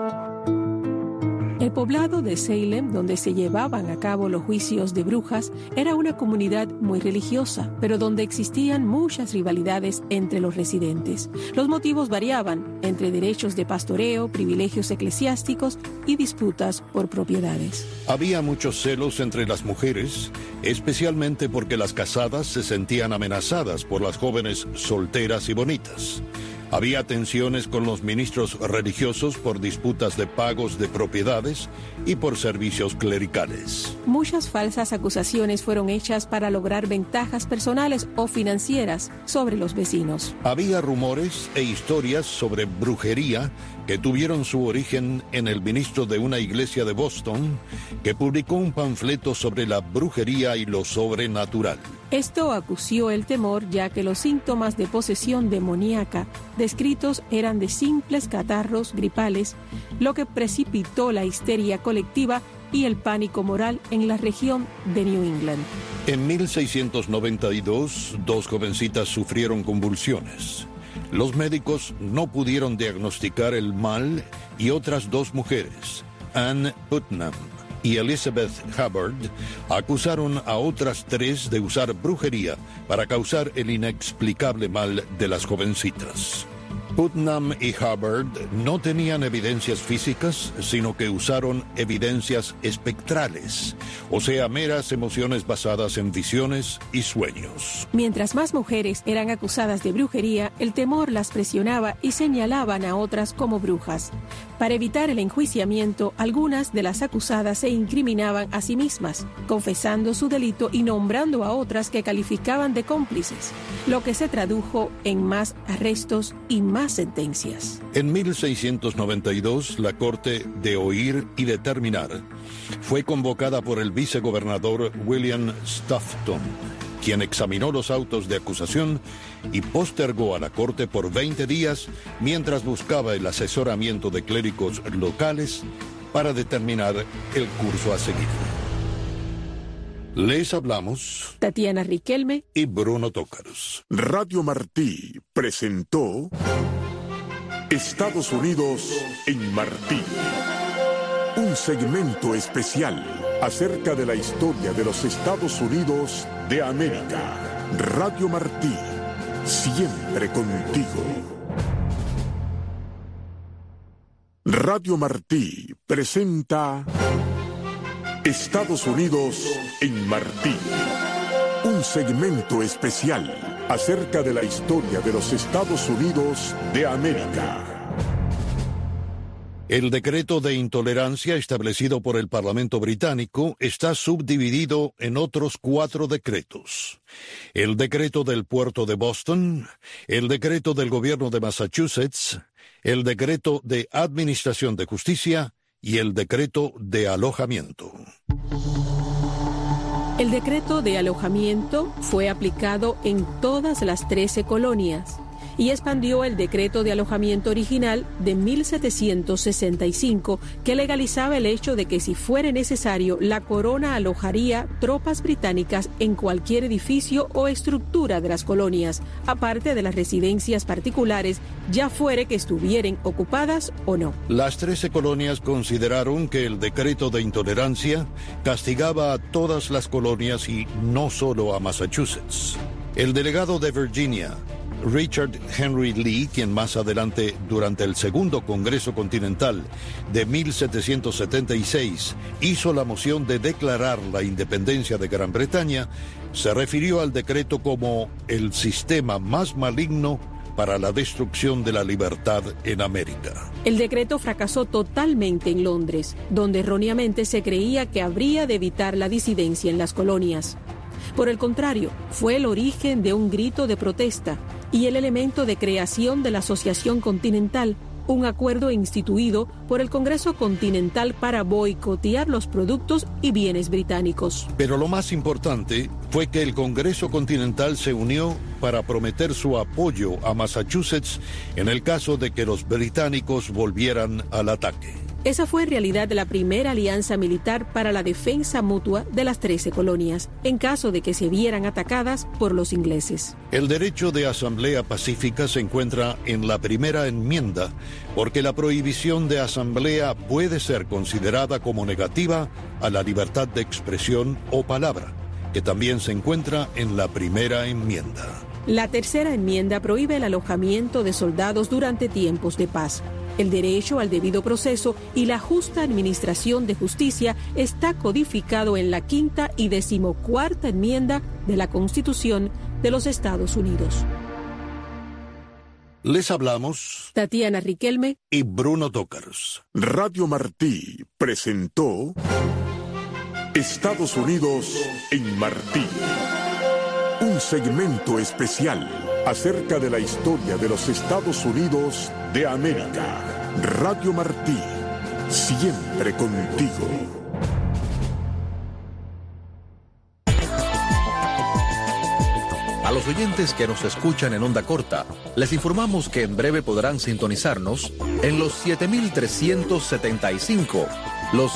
El poblado de Salem, donde se llevaban a cabo los juicios de brujas, era una comunidad muy religiosa, pero donde existían muchas rivalidades entre los residentes. Los motivos variaban entre derechos de pastoreo, privilegios eclesiásticos y disputas por propiedades. Había muchos celos entre las mujeres, especialmente porque las casadas se sentían amenazadas por las jóvenes solteras y bonitas. Había tensiones con los ministros religiosos por disputas de pagos de propiedades y por servicios clericales. Muchas falsas acusaciones fueron hechas para lograr ventajas personales o financieras sobre los vecinos. Había rumores e historias sobre brujería que tuvieron su origen en el ministro de una iglesia de Boston, que publicó un panfleto sobre la brujería y lo sobrenatural. Esto acució el temor, ya que los síntomas de posesión demoníaca descritos eran de simples catarros gripales, lo que precipitó la histeria colectiva y el pánico moral en la región de New England. En 1692, 2 jovencitas sufrieron convulsiones. Los médicos no pudieron diagnosticar el mal y otras 2 mujeres, Anne Putnam y Elizabeth Hubbard, acusaron a otras 3 de usar brujería para causar el inexplicable mal de las jovencitas. Putnam y Hubbard no tenían evidencias físicas, sino que usaron evidencias espectrales, o sea, meras emociones basadas en visiones y sueños. Mientras más mujeres eran acusadas de brujería, el temor las presionaba y señalaban a otras como brujas. Para evitar el enjuiciamiento, algunas de las acusadas se incriminaban a sí mismas, confesando su delito y nombrando a otras que calificaban de cómplices, lo que se tradujo en más arrestos y más sentencias. En 1692, la Corte de Oír y Determinar fue convocada por el vicegobernador William Stoughton, quien examinó los autos de acusación y postergó a la Corte por 20 días mientras buscaba el asesoramiento de clérigos locales para determinar el curso a seguir. Les hablamos Tatiana Riquelme y Bruno Tócaros. Radio Martí presentó Estados Unidos en Martí. Un segmento especial acerca de la historia de los Estados Unidos de América. Radio Martí, siempre contigo. Radio Martí presenta Estados Unidos en Martí. Un segmento especial acerca de la historia de los Estados Unidos de América. El decreto de intolerancia establecido por el Parlamento británico está subdividido en otros 4 decretos. El decreto del puerto de Boston, el decreto del gobierno de Massachusetts, el decreto de administración de justicia y el decreto de alojamiento. El decreto de alojamiento fue aplicado en todas las 13 colonias y expandió el decreto de alojamiento original de 1765, que legalizaba el hecho de que si fuera necesario, la corona alojaría tropas británicas en cualquier edificio o estructura de las colonias, aparte de las residencias particulares, ya fuere que estuvieran ocupadas o no. Las 13 colonias consideraron que el decreto de intolerancia castigaba a todas las colonias y no solo a Massachusetts. El delegado de Virginia, Richard Henry Lee, quien más adelante, durante el Segundo Congreso Continental de 1776, hizo la moción de declarar la independencia de Gran Bretaña, se refirió al decreto como el sistema más maligno para la destrucción de la libertad en América. El decreto fracasó totalmente en Londres, donde erróneamente se creía que habría de evitar la disidencia en las colonias. Por el contrario, fue el origen de un grito de protesta y el elemento de creación de la Asociación Continental, un acuerdo instituido por el Congreso Continental para boicotear los productos y bienes británicos. Pero lo más importante fue que el Congreso Continental se unió para prometer su apoyo a Massachusetts en el caso de que los británicos volvieran al ataque. Esa fue en realidad la primera alianza militar para la defensa mutua de las 13 colonias, en caso de que se vieran atacadas por los ingleses. El derecho de asamblea pacífica se encuentra en la primera enmienda, porque la prohibición de asamblea puede ser considerada como negativa a la libertad de expresión o palabra, que también se encuentra en la primera enmienda. La tercera enmienda prohíbe el alojamiento de soldados durante tiempos de paz. El derecho al debido proceso y la justa administración de justicia está codificado en la 5ª y 14ª enmienda de la Constitución de los Estados Unidos. Les hablamos Tatiana Riquelme y Bruno Tócaros. Radio Martí presentó Estados Unidos en Martí. Un segmento especial acerca de la historia de los Estados Unidos de América. Radio Martí, siempre contigo. A los oyentes que nos escuchan en onda corta, les informamos que en breve podrán sintonizarnos en los 7.375, los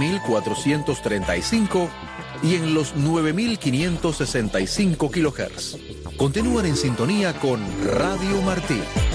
7.435 y en los 9.565 kHz. Continúan en sintonía con Radio Martí.